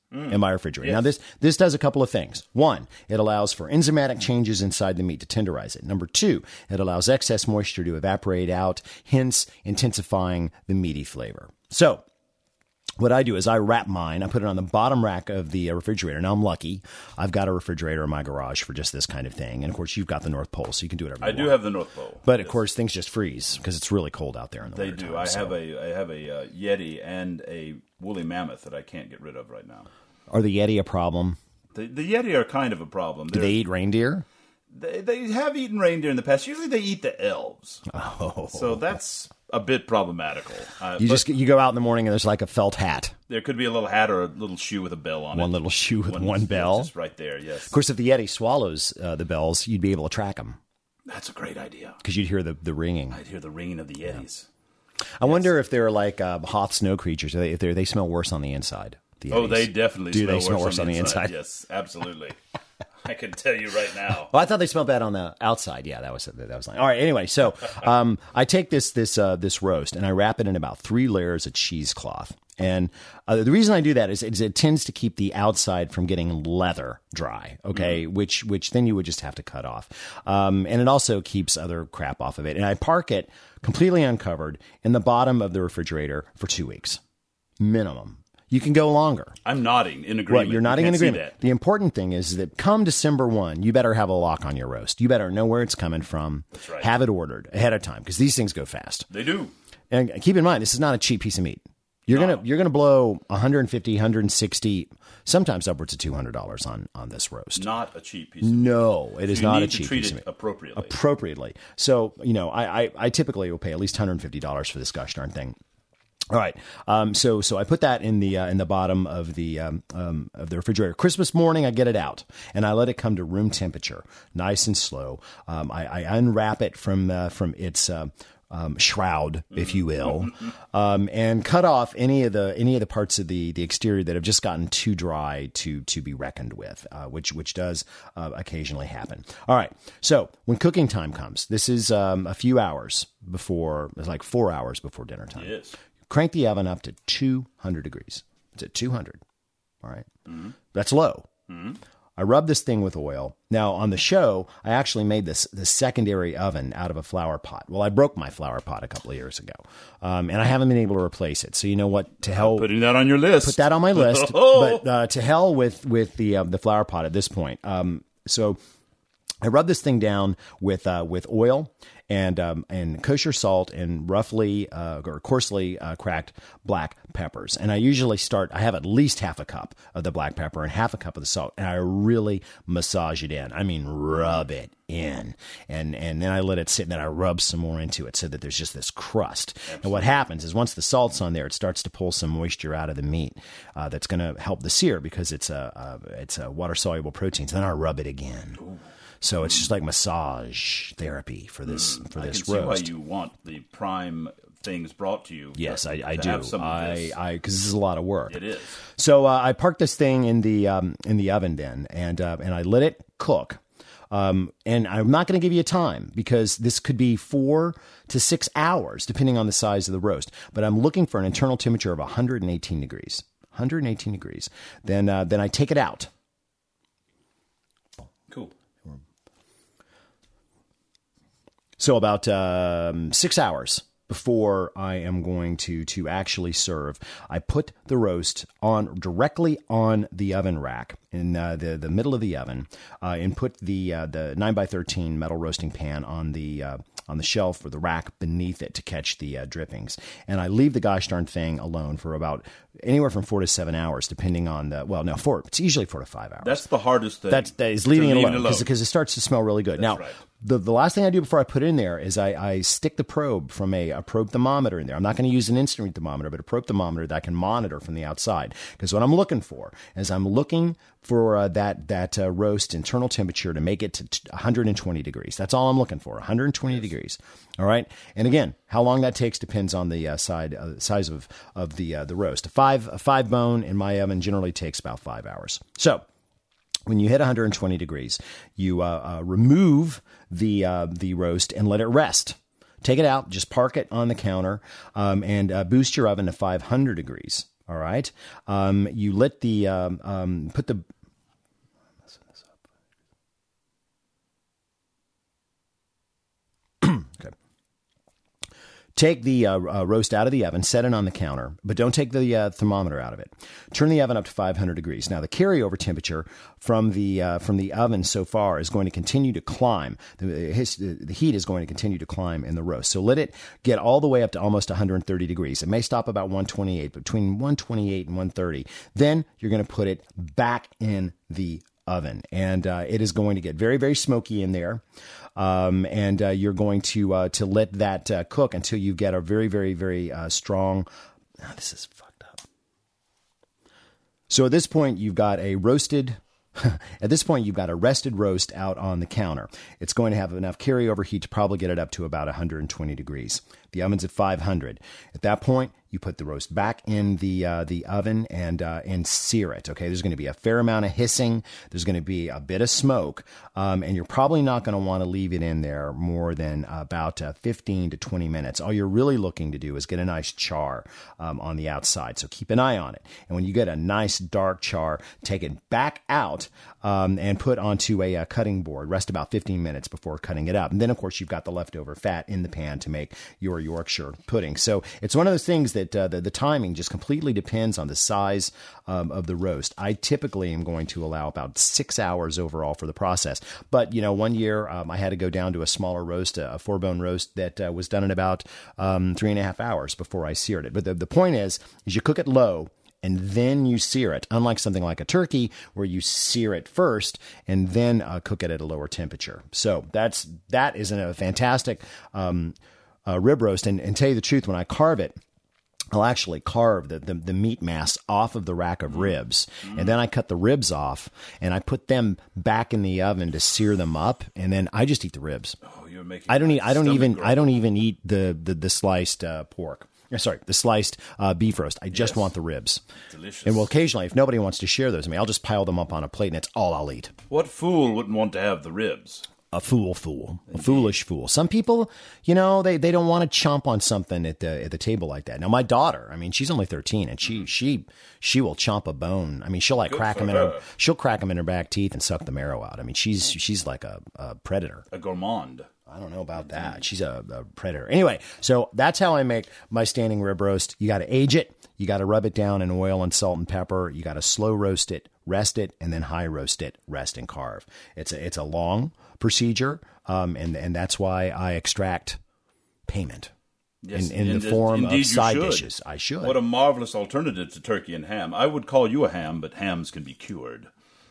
mm. in my refrigerator. Yes. Now, this this does a couple of things. One, it allows for enzymatic changes inside the meat to tenderize it. Number two, it allows excess moisture to evaporate out, hence intensifying the meaty flavor. So, what I do is I wrap mine. I put it on the bottom rack of the refrigerator. Now, I'm lucky. I've got a refrigerator in my garage for just this kind of thing. And, of course, you've got the North Pole, so you can do whatever you I want. do have the North Pole. But, yes. of course, things just freeze because it's really cold out there in the They winter do. time, I so. have a I have a uh, Yeti and a woolly mammoth that I can't get rid of right now. Are the Yeti a problem? The, the Yeti are kind of a problem. Do They're, they eat reindeer? They, they have eaten reindeer in the past. Usually they eat the elves. Oh. So that's a bit problematical. Uh, You just you go out in the morning and there's like a felt hat. There could be a little hat or a little shoe with a bell on One it. One little shoe with one, one bell. Just right there, yes. Of course, if the Yeti swallows uh, the bells, you'd be able to track them. That's a great idea. Because you'd hear the, the ringing. I'd hear the ringing of the Yetis. Yeah. I yes. wonder if they're like uh, Hoth snow creatures. If they they smell worse on the inside. The oh, they definitely Do smell, they worse, smell worse on, on the inside? inside? Yes, absolutely. I can tell you right now. Well, I thought they smelled bad on the outside. Yeah, that was that was like all right. Anyway, so um, I take this this uh, this roast and I wrap it in about three layers of cheesecloth. And uh, the reason I do that is, is it tends to keep the outside from getting leather dry. Okay, mm. which which then you would just have to cut off. Um, and it also keeps other crap off of it. And I park it completely uncovered in the bottom of the refrigerator for two weeks minimum. You can go longer. I'm nodding in agreement. Right, you're nodding you in see agreement. That. The important thing is that come December first, you better have a lock on your roast. You better know where it's coming from. That's right. Have it ordered ahead of time because these things go fast. They do. And keep in mind, this is not a cheap piece of meat. You're no. gonna you're gonna blow one hundred fifty, one hundred sixty, sometimes upwards of two hundred dollars on on this roast. Not a cheap piece of meat. No, it is you not need a cheap to treat piece it of meat. Appropriately. Appropriately. So you know, I, I I typically will pay at least one hundred fifty dollars for this gosh darn thing. All right, um, so so I put that in the uh, in the bottom of the um, um, of the refrigerator. Christmas morning, I get it out and I let it come to room temperature, nice and slow. Um, I, I unwrap it from uh, from its uh, um, shroud, if you will, um, and cut off any of the any of the parts of the the exterior that have just gotten too dry to to be reckoned with, uh, which which does uh, occasionally happen. All right, so when cooking time comes, this is um, a few hours before, it's like four hours before dinner time. Yes. Crank the oven up to two hundred degrees. It's at two hundred. All right. Mm-hmm. That's low. Mm-hmm. I rub this thing with oil. Now, on the show, I actually made this, this secondary oven out of a flower pot. Well, I broke my flower pot a couple of years ago, um, and I haven't been able to replace it. So you know what? To hell, putting that on your list. Put that on my list. But uh, to hell with with the uh, the flower pot at this point. Um, so I rub this thing down with uh, with oil and um, and kosher salt and roughly uh, or coarsely uh, cracked black peppers. And I usually start, I have at least half a cup of the black pepper and half a cup of the salt, and I really massage it in. I mean, rub it in. And and then I let it sit, and then I rub some more into it so that there's just this crust. Absolutely. And what happens is once the salt's on there, it starts to pull some moisture out of the meat uh, that's going to help the sear because it's a, a, it's a water-soluble protein. So then I rub it again. Ooh. So it's just like massage therapy for this mm, for this I can roast. See why you want the prime things brought to you. Yes, to, I, I to do. Have some I of this. I because this is a lot of work. It is. So uh, I parked this thing in the um, in the oven then, and uh, and I let it cook. Um, and I'm not going to give you a time because this could be four to six hours depending on the size of the roast. But I'm looking for an internal temperature of one hundred eighteen degrees. one hundred eighteen degrees. Then uh, then I take it out. Cool. So about um, six hours before I am going to to actually serve, I put the roast on directly on the oven rack in uh, the the middle of the oven, uh, and put the uh, the nine by thirteen metal roasting pan on the uh, on the shelf or the rack beneath it to catch the uh, drippings. And I leave the gosh darn thing alone for about anywhere from four to seven hours, depending on the, well, no, four, it's usually four to five hours. That's the hardest thing. That's, that is leaving it leave alone because it starts to smell really good. That's now, right. the, the last thing I do before I put it in there is I, I stick the probe from a, a probe thermometer in there. I'm not going to use an instant read thermometer, but a probe thermometer that I can monitor from the outside. Because what I'm looking for is I'm looking for uh, that that uh, roast internal temperature to make it to one hundred twenty degrees. That's all I'm looking for, one hundred twenty yes. degrees. All right. And again, how long that takes depends on the uh, side uh, size of of the uh, the roast. A five a five bone in my oven generally takes about five hours. So when you hit one hundred twenty degrees, you uh, uh, remove the uh, the roast and let it rest. Take it out, just park it on the counter, um, and uh, boost your oven to five hundred degrees. All right. Um, you lit the, um, um, put the, okay. Take the uh, uh, roast out of the oven, set it on the counter, but don't take the uh, thermometer out of it. Turn the oven up to five hundred degrees. Now, the carryover temperature from the uh, from the oven so far is going to continue to climb. The, his, the heat is going to continue to climb in the roast. So let it get all the way up to almost one hundred thirty degrees. It may stop about one twenty-eight, between one twenty-eight and one thirty. Then you're going to put it back in the oven, and uh, it is going to get very, very smoky in there. Um, and uh, you're going to uh, to let that uh, cook until you get a very, very, very uh, strong. Oh, this is fucked up. So at this point, you've got a roasted. At this point, you've got a rested roast out on the counter. It's going to have enough carryover heat to probably get it up to about one hundred twenty degrees. The oven's at five hundred. At that point, you put the roast back in the uh, the oven and uh, and sear it. Okay, there's going to be a fair amount of hissing. There's going to be a bit of smoke, um, and you're probably not going to want to leave it in there more than about uh, fifteen to twenty minutes. All you're really looking to do is get a nice char um, on the outside. So keep an eye on it. And when you get a nice dark char, take it back out um, and put onto a, a cutting board. Rest about fifteen minutes before cutting it up. And then, of course, you've got the leftover fat in the pan to make your Yorkshire pudding. So it's one of those things that uh, the, the timing just completely depends on the size um, of the roast. I typically am going to allow about six hours overall for the process. But, you know, one year um, I had to go down to a smaller roast, a four bone roast that uh, was done in about um, three and a half hours before I seared it. But the, the point is, is you cook it low and then you sear it, unlike something like a turkey where you sear it first and then uh, cook it at a lower temperature. So that's, that is a fantastic um, uh, rib roast. And, and tell you the truth, when I carve it, I'll actually carve the, the, the meat mass off of the rack of ribs, and then I cut the ribs off, and I put them back in the oven to sear them up, and then I just eat the ribs. Oh, you're making. I don't eat. I don't even. growth. I don't even eat the the, the sliced uh, pork. Sorry, the sliced uh, beef roast. I just Yes. want the ribs. Delicious. And well, occasionally, if nobody wants to share those with me, I'll just pile them up on a plate, and it's all I'll eat. What fool wouldn't want to have the ribs? A fool, fool, a foolish fool. Some people, you know, they, they don't want to chomp on something at the at the table like that. Now, my daughter, I mean, she's only thirteen, and she she she will chomp a bone. I mean, she'll like Good crack for them in her her. she'll crack them in her back teeth and suck the marrow out. I mean, she's she's like a, a predator. A gourmand. I don't know about that. She's a, a predator. Anyway, so that's how I make my standing rib roast. You got to age it. You got to rub it down in oil and salt and pepper. You got to slow roast it, rest it, and then high roast it, rest and carve. It's a, it's a long procedure, um, and, and that's why I extract payment Yes, in, in and the form indeed of you side should. dishes. I should. What a marvelous alternative to turkey and ham. I would call you a ham, but hams can be cured.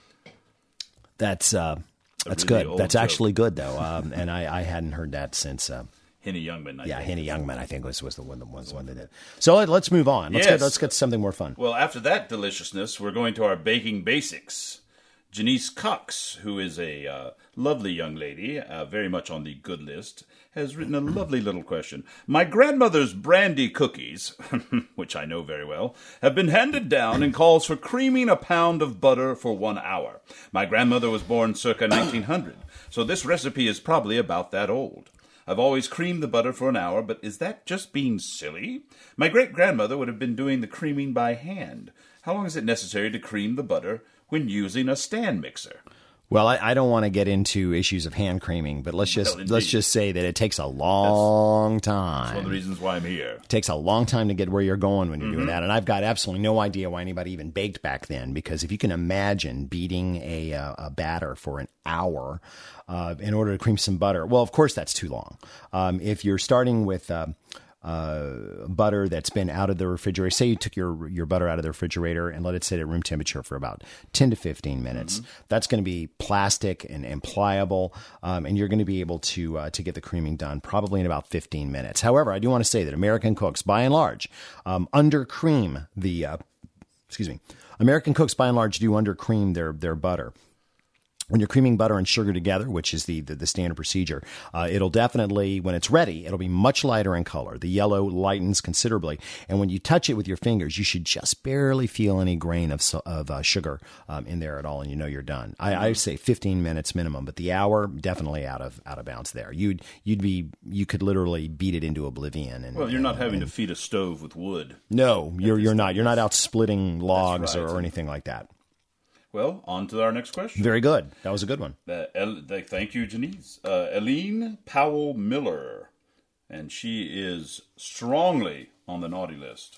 That's uh, that's really good. old That's joke. actually good, though, um, and I, I hadn't heard that since... Uh, Henny Youngman. I Yeah, think. Henny Youngman, I think was was the one, the was the one that did. So let, let's move on. Let's Yes. get let's get to something more fun. Well, after that deliciousness, we're going to our baking basics. Janice Cox, who is a uh, lovely young lady, uh, very much on the good list, has written a lovely little question. My grandmother's brandy cookies, which I know very well, have been handed down and calls for creaming a pound of butter for one hour. My grandmother was born circa nineteen hundred, so this recipe is probably about that old. I've always creamed the butter for an hour, but is that just being silly? My great-grandmother would have been doing the creaming by hand. How long is it necessary to cream the butter when using a stand mixer? Well, I, I don't want to get into issues of hand creaming, but let's just Well, let's indeed. just say that it takes a long That's one of time. the reasons why I'm here. It takes a long time to get where you're going when you're Mm-hmm. doing that, and I've got absolutely no idea why anybody even baked back then. Because if you can imagine beating a uh, a batter for an hour uh, in order to cream some butter, well, of course that's too long. Um, if you're starting with uh, uh, butter that's been out of the refrigerator, say you took your your butter out of the refrigerator and let it sit at room temperature for about ten to fifteen minutes, Mm-hmm. that's going to be plastic and, and pliable, um, and you're going to be able to uh, to get the creaming done probably in about fifteen minutes. However, I do want to say that American cooks, by and large, um, under cream the uh, excuse me, American cooks by and large do under cream their their butter. when you're creaming butter and sugar together, which is the the, the standard procedure, uh, it'll definitely, when it's ready, it'll be much lighter in color. The yellow lightens considerably. And when you touch it with your fingers, you should just barely feel any grain of of uh, sugar um, in there at all, and you know you're done. I, I say fifteen minutes minimum, but the hour, definitely out of out of bounds there. You'd you'd be you could literally beat it into oblivion. And, well, you're not and, having and, to feed a stove with wood. No, you're you're not. You're not out splitting logs right. or, or anything like that. Well, on to our next question. Very good. That was a good one. Uh, El- thank you, Janice. Uh, Eileen Powell Miller, and she is strongly on the naughty list.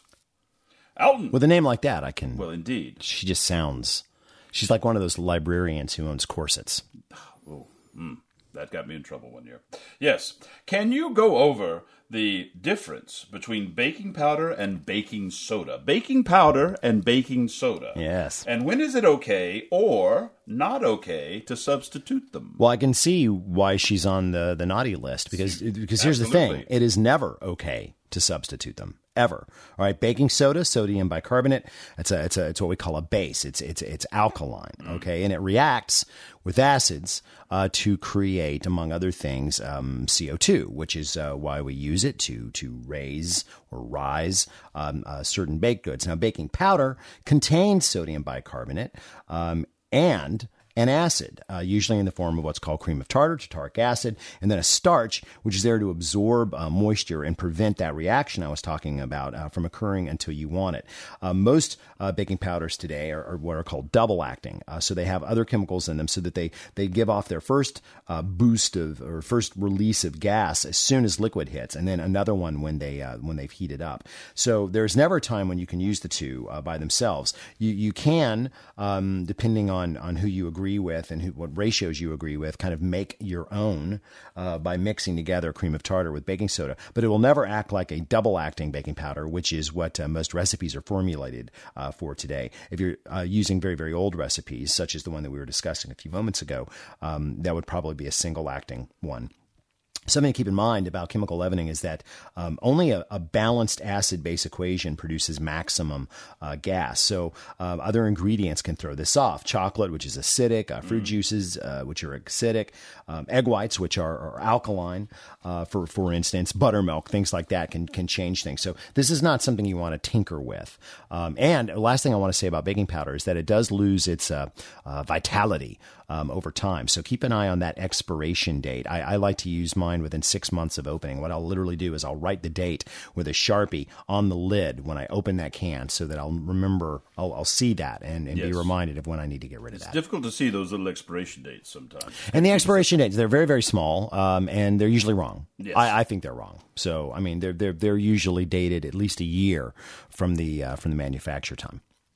Alton. With a name like that, I can... Well, indeed. She just sounds... She's like one of those librarians who owns corsets. Oh, mm, that got me in trouble one year. Yes. Can you go over the difference between baking powder and baking soda? Baking powder and baking soda. Yes. And when is it okay or not okay to substitute them? Well, I can see why she's on the, the naughty list, because because here's Absolutely. the thing. It is never okay to substitute them. Ever. All right. Baking soda, sodium bicarbonate. It's a, it's a, it's what we call a base. It's, it's, it's alkaline. Okay. And it reacts with acids, uh, to create, among other things, um, C O two, which is, uh, why we use it to, to raise or rise, um, uh, certain baked goods. Now, baking powder contains sodium bicarbonate, um, and an acid, uh, usually in the form of what's called cream of tartar, tartaric acid, and then a starch, which is there to absorb uh, moisture and prevent that reaction I was talking about uh, from occurring until you want it. Uh, most uh, baking powders today are, are what are called double acting, uh, so they have other chemicals in them so that they they give off their first uh, boost of or first release of gas as soon as liquid hits, and then another one when they uh, when they've heated up. So there's never a time when you can use the two uh, by themselves. You you can, um, depending on on who you agree with and who, what ratios you agree with, kind of make your own uh, by mixing together cream of tartar with baking soda. But it will never act like a double acting baking powder, which is what uh, most recipes are formulated uh, for today. If you're uh, using very, very old recipes, such as the one that we were discussing a few moments ago, um, that would probably be a single acting one. Something to keep in mind about chemical leavening is that um, only a, a balanced acid-base equation produces maximum uh, gas. So um, other ingredients can throw this off. Chocolate, which is acidic, uh, fruit mm. juices, uh, which are acidic, um, egg whites, which are, are alkaline, uh, for for instance, buttermilk, things like that can can change things. So this is not something you want to tinker with. Um, and the last thing I want to say about baking powder is that it does lose its uh, uh, vitality Um, over time. So keep an eye on that expiration date. I, I like to use mine within six months of opening. What I'll literally do is I'll write the date with a Sharpie on the lid when I open that can so that I'll remember, I'll, I'll see that and, and yes. be reminded of when I need to get rid of it's that. It's difficult to see those little expiration dates sometimes. And the expiration dates, they're very, very small, um, and they're usually wrong. Yes. I, I think they're wrong. So, I mean, they're, they're, they're usually dated at least a year from the, uh, from the manufacture time.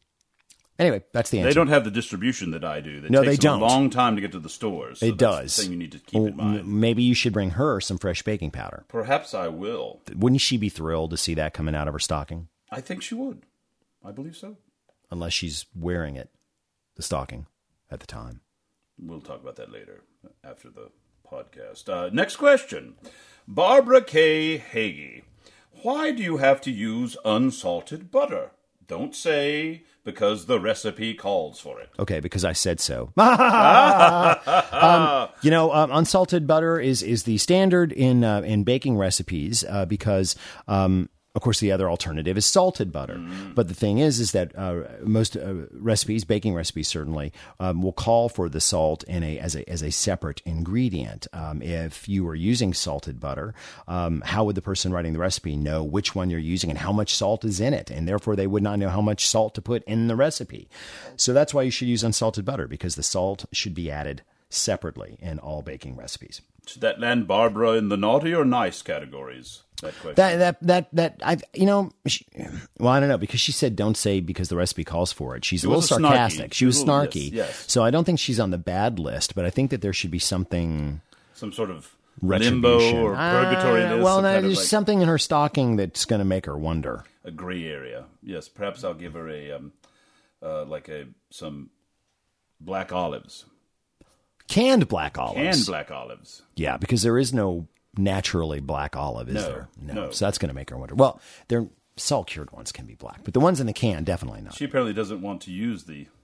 Anyway, that's the answer. They don't have the distribution that I do. It no, takes they don't. a long time to get to the stores. So it does. The thing you need to keep well, in mind. Maybe you should bring her some fresh baking powder. Perhaps I will. Wouldn't she be thrilled to see that coming out of her stocking? I think she would. I believe so. Unless she's wearing it, the stocking, at the time. We'll talk about that later after the podcast. Uh, next question. Barbara K. Hagee. Why do you have to use unsalted butter? Don't say because the recipe calls for it. Okay, because I said so. um, you know, um, unsalted butter is is the standard in uh, in baking recipes uh, because. Um, Of course, the other alternative is salted butter. Mm. But the thing is, is that uh, most uh, recipes, baking recipes certainly, um, will call for the salt in a as a as a separate ingredient. Um, if you were using salted butter, um, how would the person writing the recipe know which one you're using and how much salt is in it? And therefore, they would not know how much salt to put in the recipe. So that's why you should use unsalted butter, because the salt should be added separately in all baking recipes. Should that land Barbara in the naughty or nice categories? That question. That that that that I you know she, well I don't know, because she said don't say because the recipe calls for it. She's she a little Snarky. sarcastic. She was little, snarky. Yes, yes. So I don't think she's on the bad list, but I think that there should be something some sort of limbo or purgatory uh, list. Well, no, there's like something in her stocking that's going to make her wonder. A gray area. Yes, perhaps I'll give her a um uh, like a some black olives. Canned black olives. Canned black olives. Yeah, because there is no naturally black olive, is no, there? No. no. So that's going to make her wonder. Well, they're salt cured ones can be black, but the ones in the can definitely not. She apparently doesn't want to use the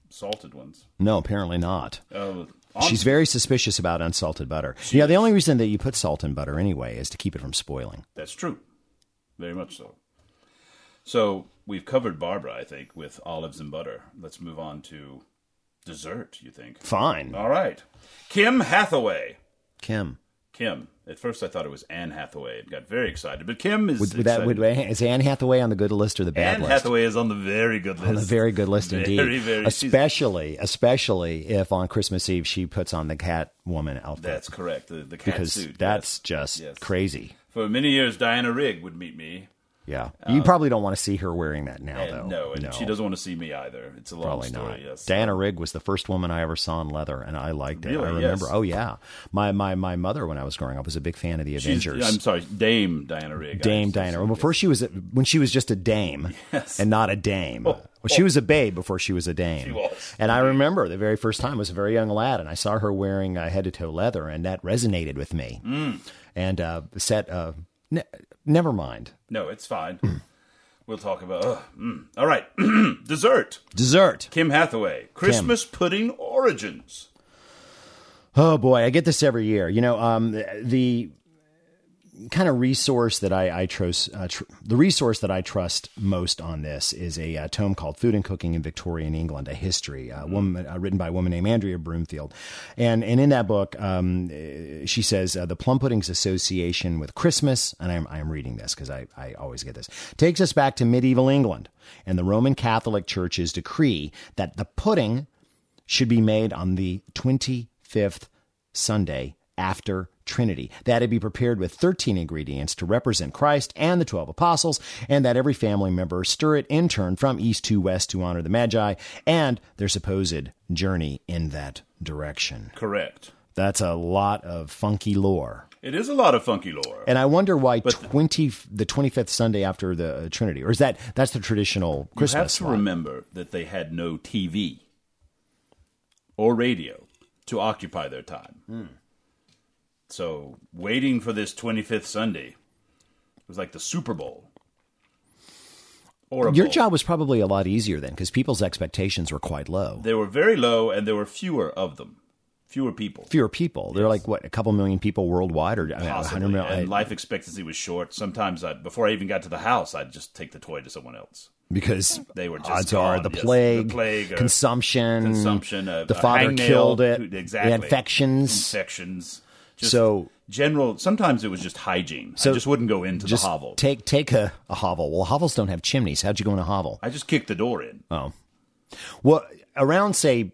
salted ones. No, apparently not. Uh, She's very suspicious about unsalted butter. Yeah, the only reason that you put salt in butter anyway is to keep it from spoiling. That's true. Very much so. So we've covered Barbara, I think, with olives and butter. Let's move on to dessert, you think? Fine. All right. Kim Hathaway. Kim. Kim. At first I thought it was Anne Hathaway. I got very excited. But Kim is Would, would that, would, is Anne Hathaway on the good list or the bad Anne list? Hathaway is on the very good list. On the very good list very, indeed. Very, very. Especially, especially if on Christmas Eve she puts on the Catwoman outfit. That's correct. The, the cat because suit. that's yes. just yes. crazy. For many years, Diana Rigg would meet me. Yeah. You probably don't want to see her wearing that now, And though. no, and no. she doesn't want to see me either. It's a long Probably story, not. yes. Diana Rigg was the first woman I ever saw in leather, and I liked it. Really? I remember. Yes. Oh, yeah. My, my my mother, when I was growing up, was a big fan of the She's- Avengers. I'm sorry, Dame Diana Rigg. Dame I- Diana. Well, before she was a, when she was just a dame Yes. and not a dame. Oh, well, she was a babe before she was a dame. She was. And I remember the very first time I was a very young lad, and I saw her wearing uh, head to toe leather, and that resonated with me. Mm. And uh, set. Uh, ne- never mind. No, it's fine. We'll talk about. Uh, mm. All right, dessert. Dessert. Kim Hathaway, Christmas pudding origins. Oh boy, I get this every year. You know, um, the, the kind of resource that I, I trust, uh, tr- the resource that I trust most on this is a, uh tome called "Food and Cooking in Victorian England: A History," a woman uh, written by a woman named Andrea Broomfield, and and in that book, um, she says uh, the Plum Pudding's association with Christmas, and I'm I'm reading this because I I always get this, takes us back to medieval England and the Roman Catholic Church's decree that the pudding should be made on the twenty-fifth Sunday after Trinity, that it be prepared with thirteen ingredients to represent Christ and the twelve apostles, and that every family member stir it in turn from east to west to honor the Magi and their supposed journey in that direction. Correct. That's a lot of funky lore. It is a lot of funky lore. And I wonder why But twenty the twenty-fifth Sunday after the uh, Trinity, or is that that's the traditional Christmas You have to one? remember that they had no T V or radio to occupy their time. Hmm. So waiting for this twenty-fifth Sunday was like the Super Bowl. Or a Your bowl. job was probably a lot easier then, because people's expectations were quite low. They were very low, and there were fewer of them. Fewer people. Fewer people. They're like, what, a couple million people worldwide? Or I mean, Possibly. one hundred million? And life expectancy was short. Sometimes, I'd, before I even got to the house, I'd just take the toy to someone else. Because They were just odds are gone, the yes. plague, The plague, uh, consumption, Consumption. Uh, the a father hangnail, killed it, who- Exactly. infections. Infections. Just So- general. Sometimes it was just hygiene. So I just wouldn't go into Just the hovel. take take a, a hovel. Well, hovels don't have chimneys. How'd you go in a hovel? I just kicked the door in. Oh, well, around say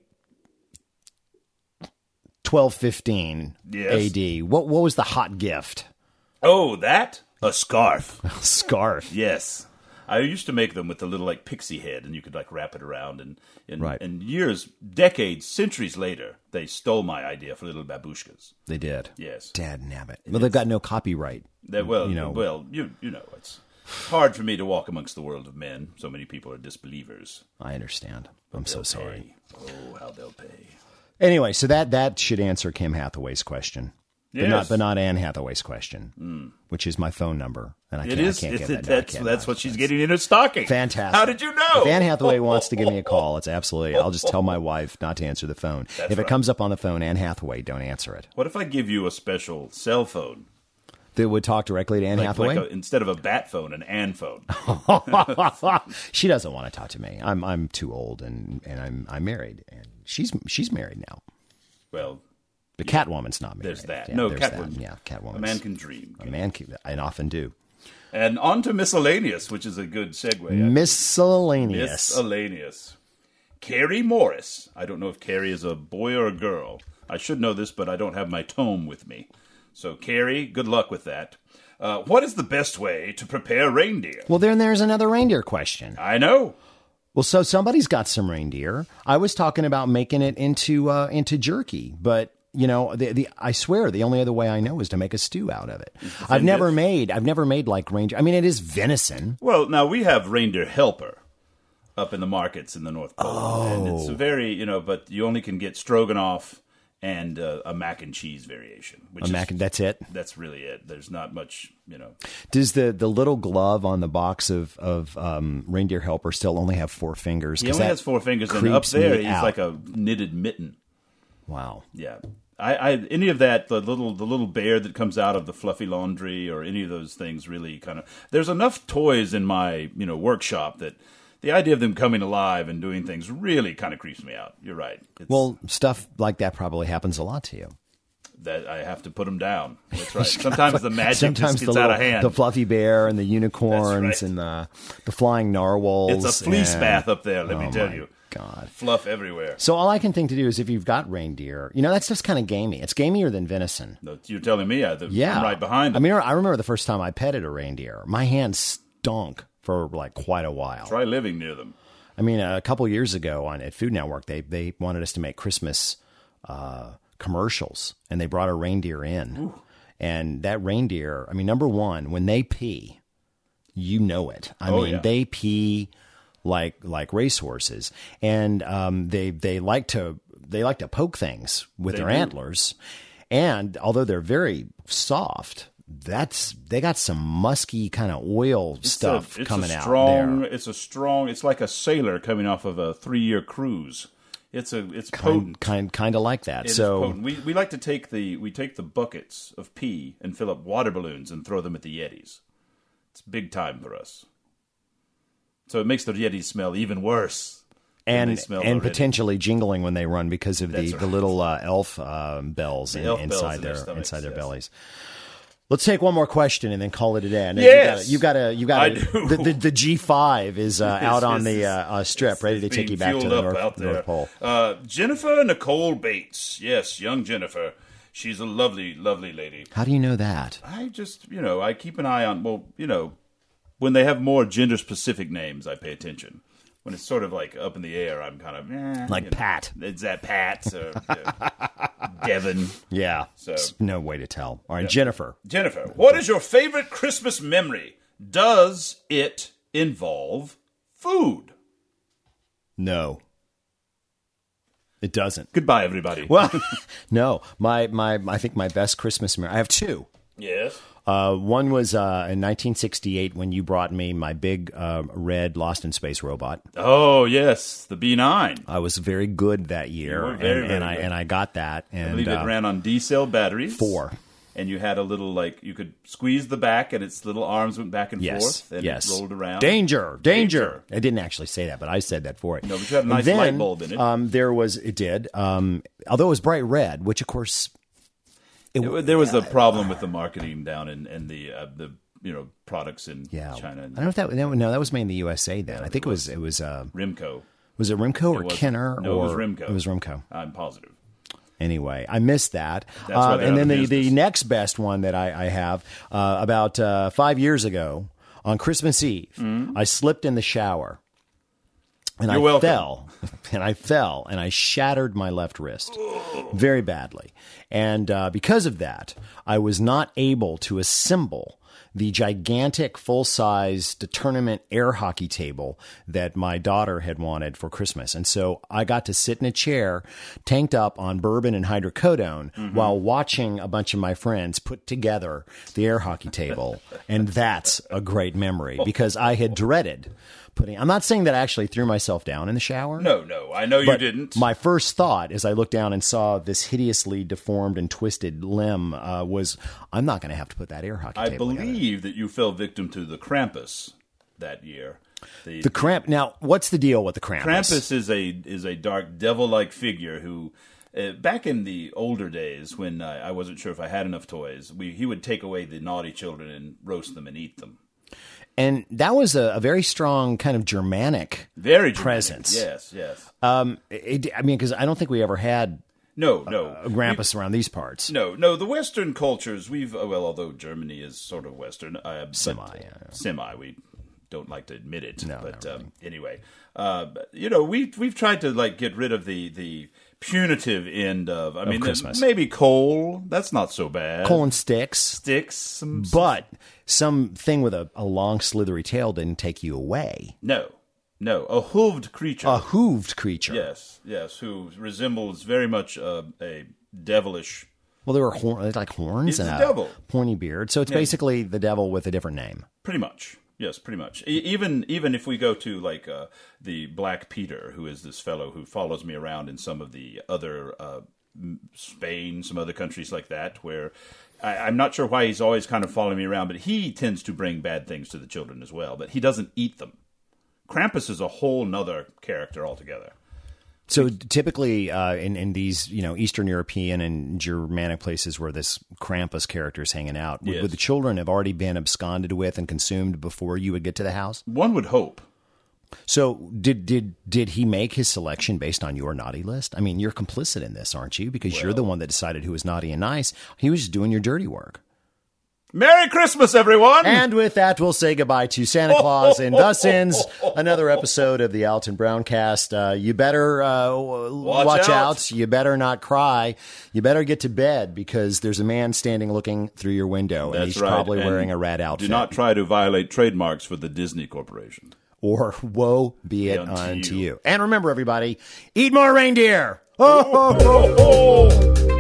twelve fifteen Yes. A D. What what was the hot gift? Oh, that? A scarf. Scarf. Yes. I used to make them with the little like pixie head, and you could like wrap it around. And, and, Right. and years, decades, centuries later, they stole my idea for little babushkas. They did. Yes. Dad nabbit. Well, they've got no copyright. That, well, You know. well, you you know, it's hard for me to walk amongst the world of men. So many people are disbelievers. I understand. I'm so They'll sorry. pay. Oh, how they'll pay. Anyway, so that that should answer Kim Hathaway's question. But Yes. not, but not Anne Hathaway's question, which is my phone number, and I It can't, is. I can't it- get that. that's I can't- that's what she's getting in her stocking. Fantastic. How did you know? If Anne Hathaway wants to give me a call, it's absolutely. I'll just tell my wife not to answer the phone. That's if it right. comes up on the phone, Anne Hathaway, don't answer it. What if I give you a special cell phone? That would talk directly to Anne Like, Hathaway. like a, instead of a bat phone, an Ann phone. She doesn't want to talk to me. I'm I'm too old, and, and I'm I'm married, and she's she's married now. Well, But Catwoman's not married. there's that. Yeah, no, there's Catwoman. that. Yeah, Catwoman. A man can dream. A man can, and often do. And on to miscellaneous, which is a good segue. I Miscellaneous. Miscellaneous. Carrie Morris. I don't know if Carrie is a boy or a girl. I should know this, but I don't have my tome with me. So, Carrie, good luck with that. Uh, what is the best way to prepare reindeer? Well, then there's another reindeer question. I know. Well, so somebody's got some reindeer. I was talking about making it into uh, into jerky, but you know, the, the I swear the only other way I know is to make a stew out of it. I've never dish? made I've never made like reindeer. I mean, it is venison. Well, now we have reindeer helper up in the markets in the North Pole. Oh. And it's very, you know, but you only can get stroganoff and uh, a mac and cheese variation. Which A mac is, and that's it. That's really it. There's not much, you know. Does the, the little glove on the box of of um, Reindeer Helper still only have four fingers? He only that has four fingers, and up creeps there me he's out. like a knitted mitten. Wow. Yeah. I, I any of that the little the little bear that comes out of the fluffy laundry or any of those things really kind of there's enough toys in my you know workshop that the idea of them coming alive and doing things really kind of creeps me out. You're right. It's, Well, stuff like that probably happens a lot to you. that I have to put them down. That's right. Sometimes the magic Sometimes just gets the out little, of hand. the fluffy bear and the unicorns That's right. and the the flying narwhals. It's a fleece and- bath up there. Let oh me tell my you. God. Fluff everywhere. So all I can think to do is if you've got reindeer, you know, that stuff's kind of gamey. It's gamier than venison. No, you're telling me I, the, Yeah. I'm right behind I them. mean, I remember the first time I petted a reindeer. My hands stunk for like quite a while. Try living near them. I mean, a couple years ago on at Food Network, they they wanted us to make Christmas uh, commercials, and they brought a reindeer in. Ooh. And that reindeer, I mean, number one, when they pee, you know it. I Oh, mean, yeah. they pee like like racehorses, and um, they they like to they like to poke things with They their do. antlers. And although they're very soft, that's they got some musky kind of oil It's stuff a, it's coming a out strong, there. It's a strong. It's like a sailor coming off of a three-year cruise. It's a. It's potent. Kind kind of like that. It is so potent. we we like to take the we take the buckets of pee and fill up water balloons and throw them at the Yetis. It's big time for us. So it makes the Yetis smell even worse. than and they smell and already. potentially jingling when they run because of the, That's the right. little uh, elf uh, bells, in, elf bells inside in their their, stomachs, inside their yes. bellies. Let's take one more question and then call it a day. And Yes. you got to you got I to do. the, the, the G five is uh, out on the uh, uh, strip, It's- ready to it's take you being back to fueled the up North, out there. North Pole. Uh, Jennifer Nicole Bates. Yes, young Jennifer. She's a lovely, lovely lady. How do you know that? I just, you know, I keep an eye on, well, you know, when they have more gender-specific names, I pay attention. When it's sort of like up in the air, I'm kind of, eh. Like you know, Pat. Is that Pat? Or, uh, Devin. Yeah, So- It's no way to tell. All right, Jennifer. Jennifer, what is your favorite Christmas memory? Does it involve food? No, it doesn't. Goodbye, everybody. Well, no, my my I think my best Christmas memory. I have two. Yes. Uh, one was uh, in nineteen sixty-eight when you brought me my big uh, red Lost in Space robot. Oh, yes, the B nine. I was very good that year, You were very, and, very and I good. and I got that. And I believe uh, it ran on D-cell batteries. four. And you had a little, like, you could squeeze the back and its little arms went back and Yes, forth. And yes. it rolled around. Danger, danger, Danger. I didn't actually say that, but I said that for it. No, but you had a And nice then, light bulb in it. Um, there was, it did. Um, although it was bright red, which of course, it, It wa- there was a problem with the marketing down in, in the, uh, the you know, products in yeah. China. I don't know if that no, no, that was made in the U S A then. I think it was it was uh, Rimco. was it Rimco or was- Kenner? no, it or was Rimco. It was Rimco. I'm positive. Anyway, I missed that. That's why Uh, they're and out then of the, the business. next best one that I, I have, uh, about uh, five years ago on Christmas Eve, I slipped in the shower. And You're I welcome. fell, and I fell, and I shattered my left wrist very badly. And uh, because of that, I was not able to assemble the gigantic full-sized tournament air hockey table that my daughter had wanted for Christmas. And so I got to sit in a chair tanked up on bourbon and hydrocodone Mm-hmm. while watching a bunch of my friends put together the air hockey table. And that's a great memory because I had dreaded putting, I'm not saying that I actually threw myself down in the shower. No, no, I know you But didn't. my first thought as I looked down and saw this hideously deformed and twisted limb uh, was, I'm not going to have to put that air hockey I table together. believe that you fell victim to the Krampus that year. The cramp. Now, what's the deal with the Krampus? Krampus is a is a dark devil-like figure who, uh, back in the older days when I, I wasn't sure if I had enough toys, we, he would take away the naughty children and roast them and eat them. And that was a, a very strong kind of Germanic Very Germanic. presence. Yes, yes. Um, it, I mean, because I don't think we ever had No, no. a Krampus around these parts. No, no. The Western cultures, we've uh, well, although Germany is sort of Western, uh, but- Semi, yeah. semi. We don't like to admit it, No, but not um, anyway, uh, but, you know, we we've tried to like get rid of the the punitive end of. I mean, Christmas. maybe coal. That's not so bad. Coal and sticks. sticks, some, But something with a, a long, slithery tail didn't take you away. no, No, a hooved creature. A hooved creature. Yes, yes, who resembles very much uh, a devilish. Well, there were hor- like horns It's and the a devil. pointy beard. So it's Yeah. basically the devil with a different name. Pretty much. Yes, pretty much. E- even even if we go to like uh, the Black Peter, who is this fellow who follows me around in some of the other uh, Spain, some other countries like that, where I, I'm not sure why he's always kind of following me around, but he tends to bring bad things to the children as well. But he doesn't eat them. Krampus is a whole nother character altogether. So typically, uh, in in these you know Eastern European and Germanic places where this Krampus character is hanging out, would, Yes. would the children have already been absconded with and consumed before you would get to the house? One would hope. So did did did he make his selection based on your naughty list? I mean, you're complicit in this, aren't you? Because you're the one that decided who was naughty and nice. He was just doing your dirty work. Merry Christmas, everyone! And with that, we'll say goodbye to Santa Claus, and thus ends another episode of the Alton Browncast. Uh, you better uh, watch, watch out. out. You better not cry. You better get to bed because there's a man standing looking through your window, That's and he's right. probably And wearing a red outfit. Do not try to violate trademarks for the Disney Corporation. Or woe be it Unto unto you. you. And remember, everybody, eat more reindeer. Oh, oh, oh, oh.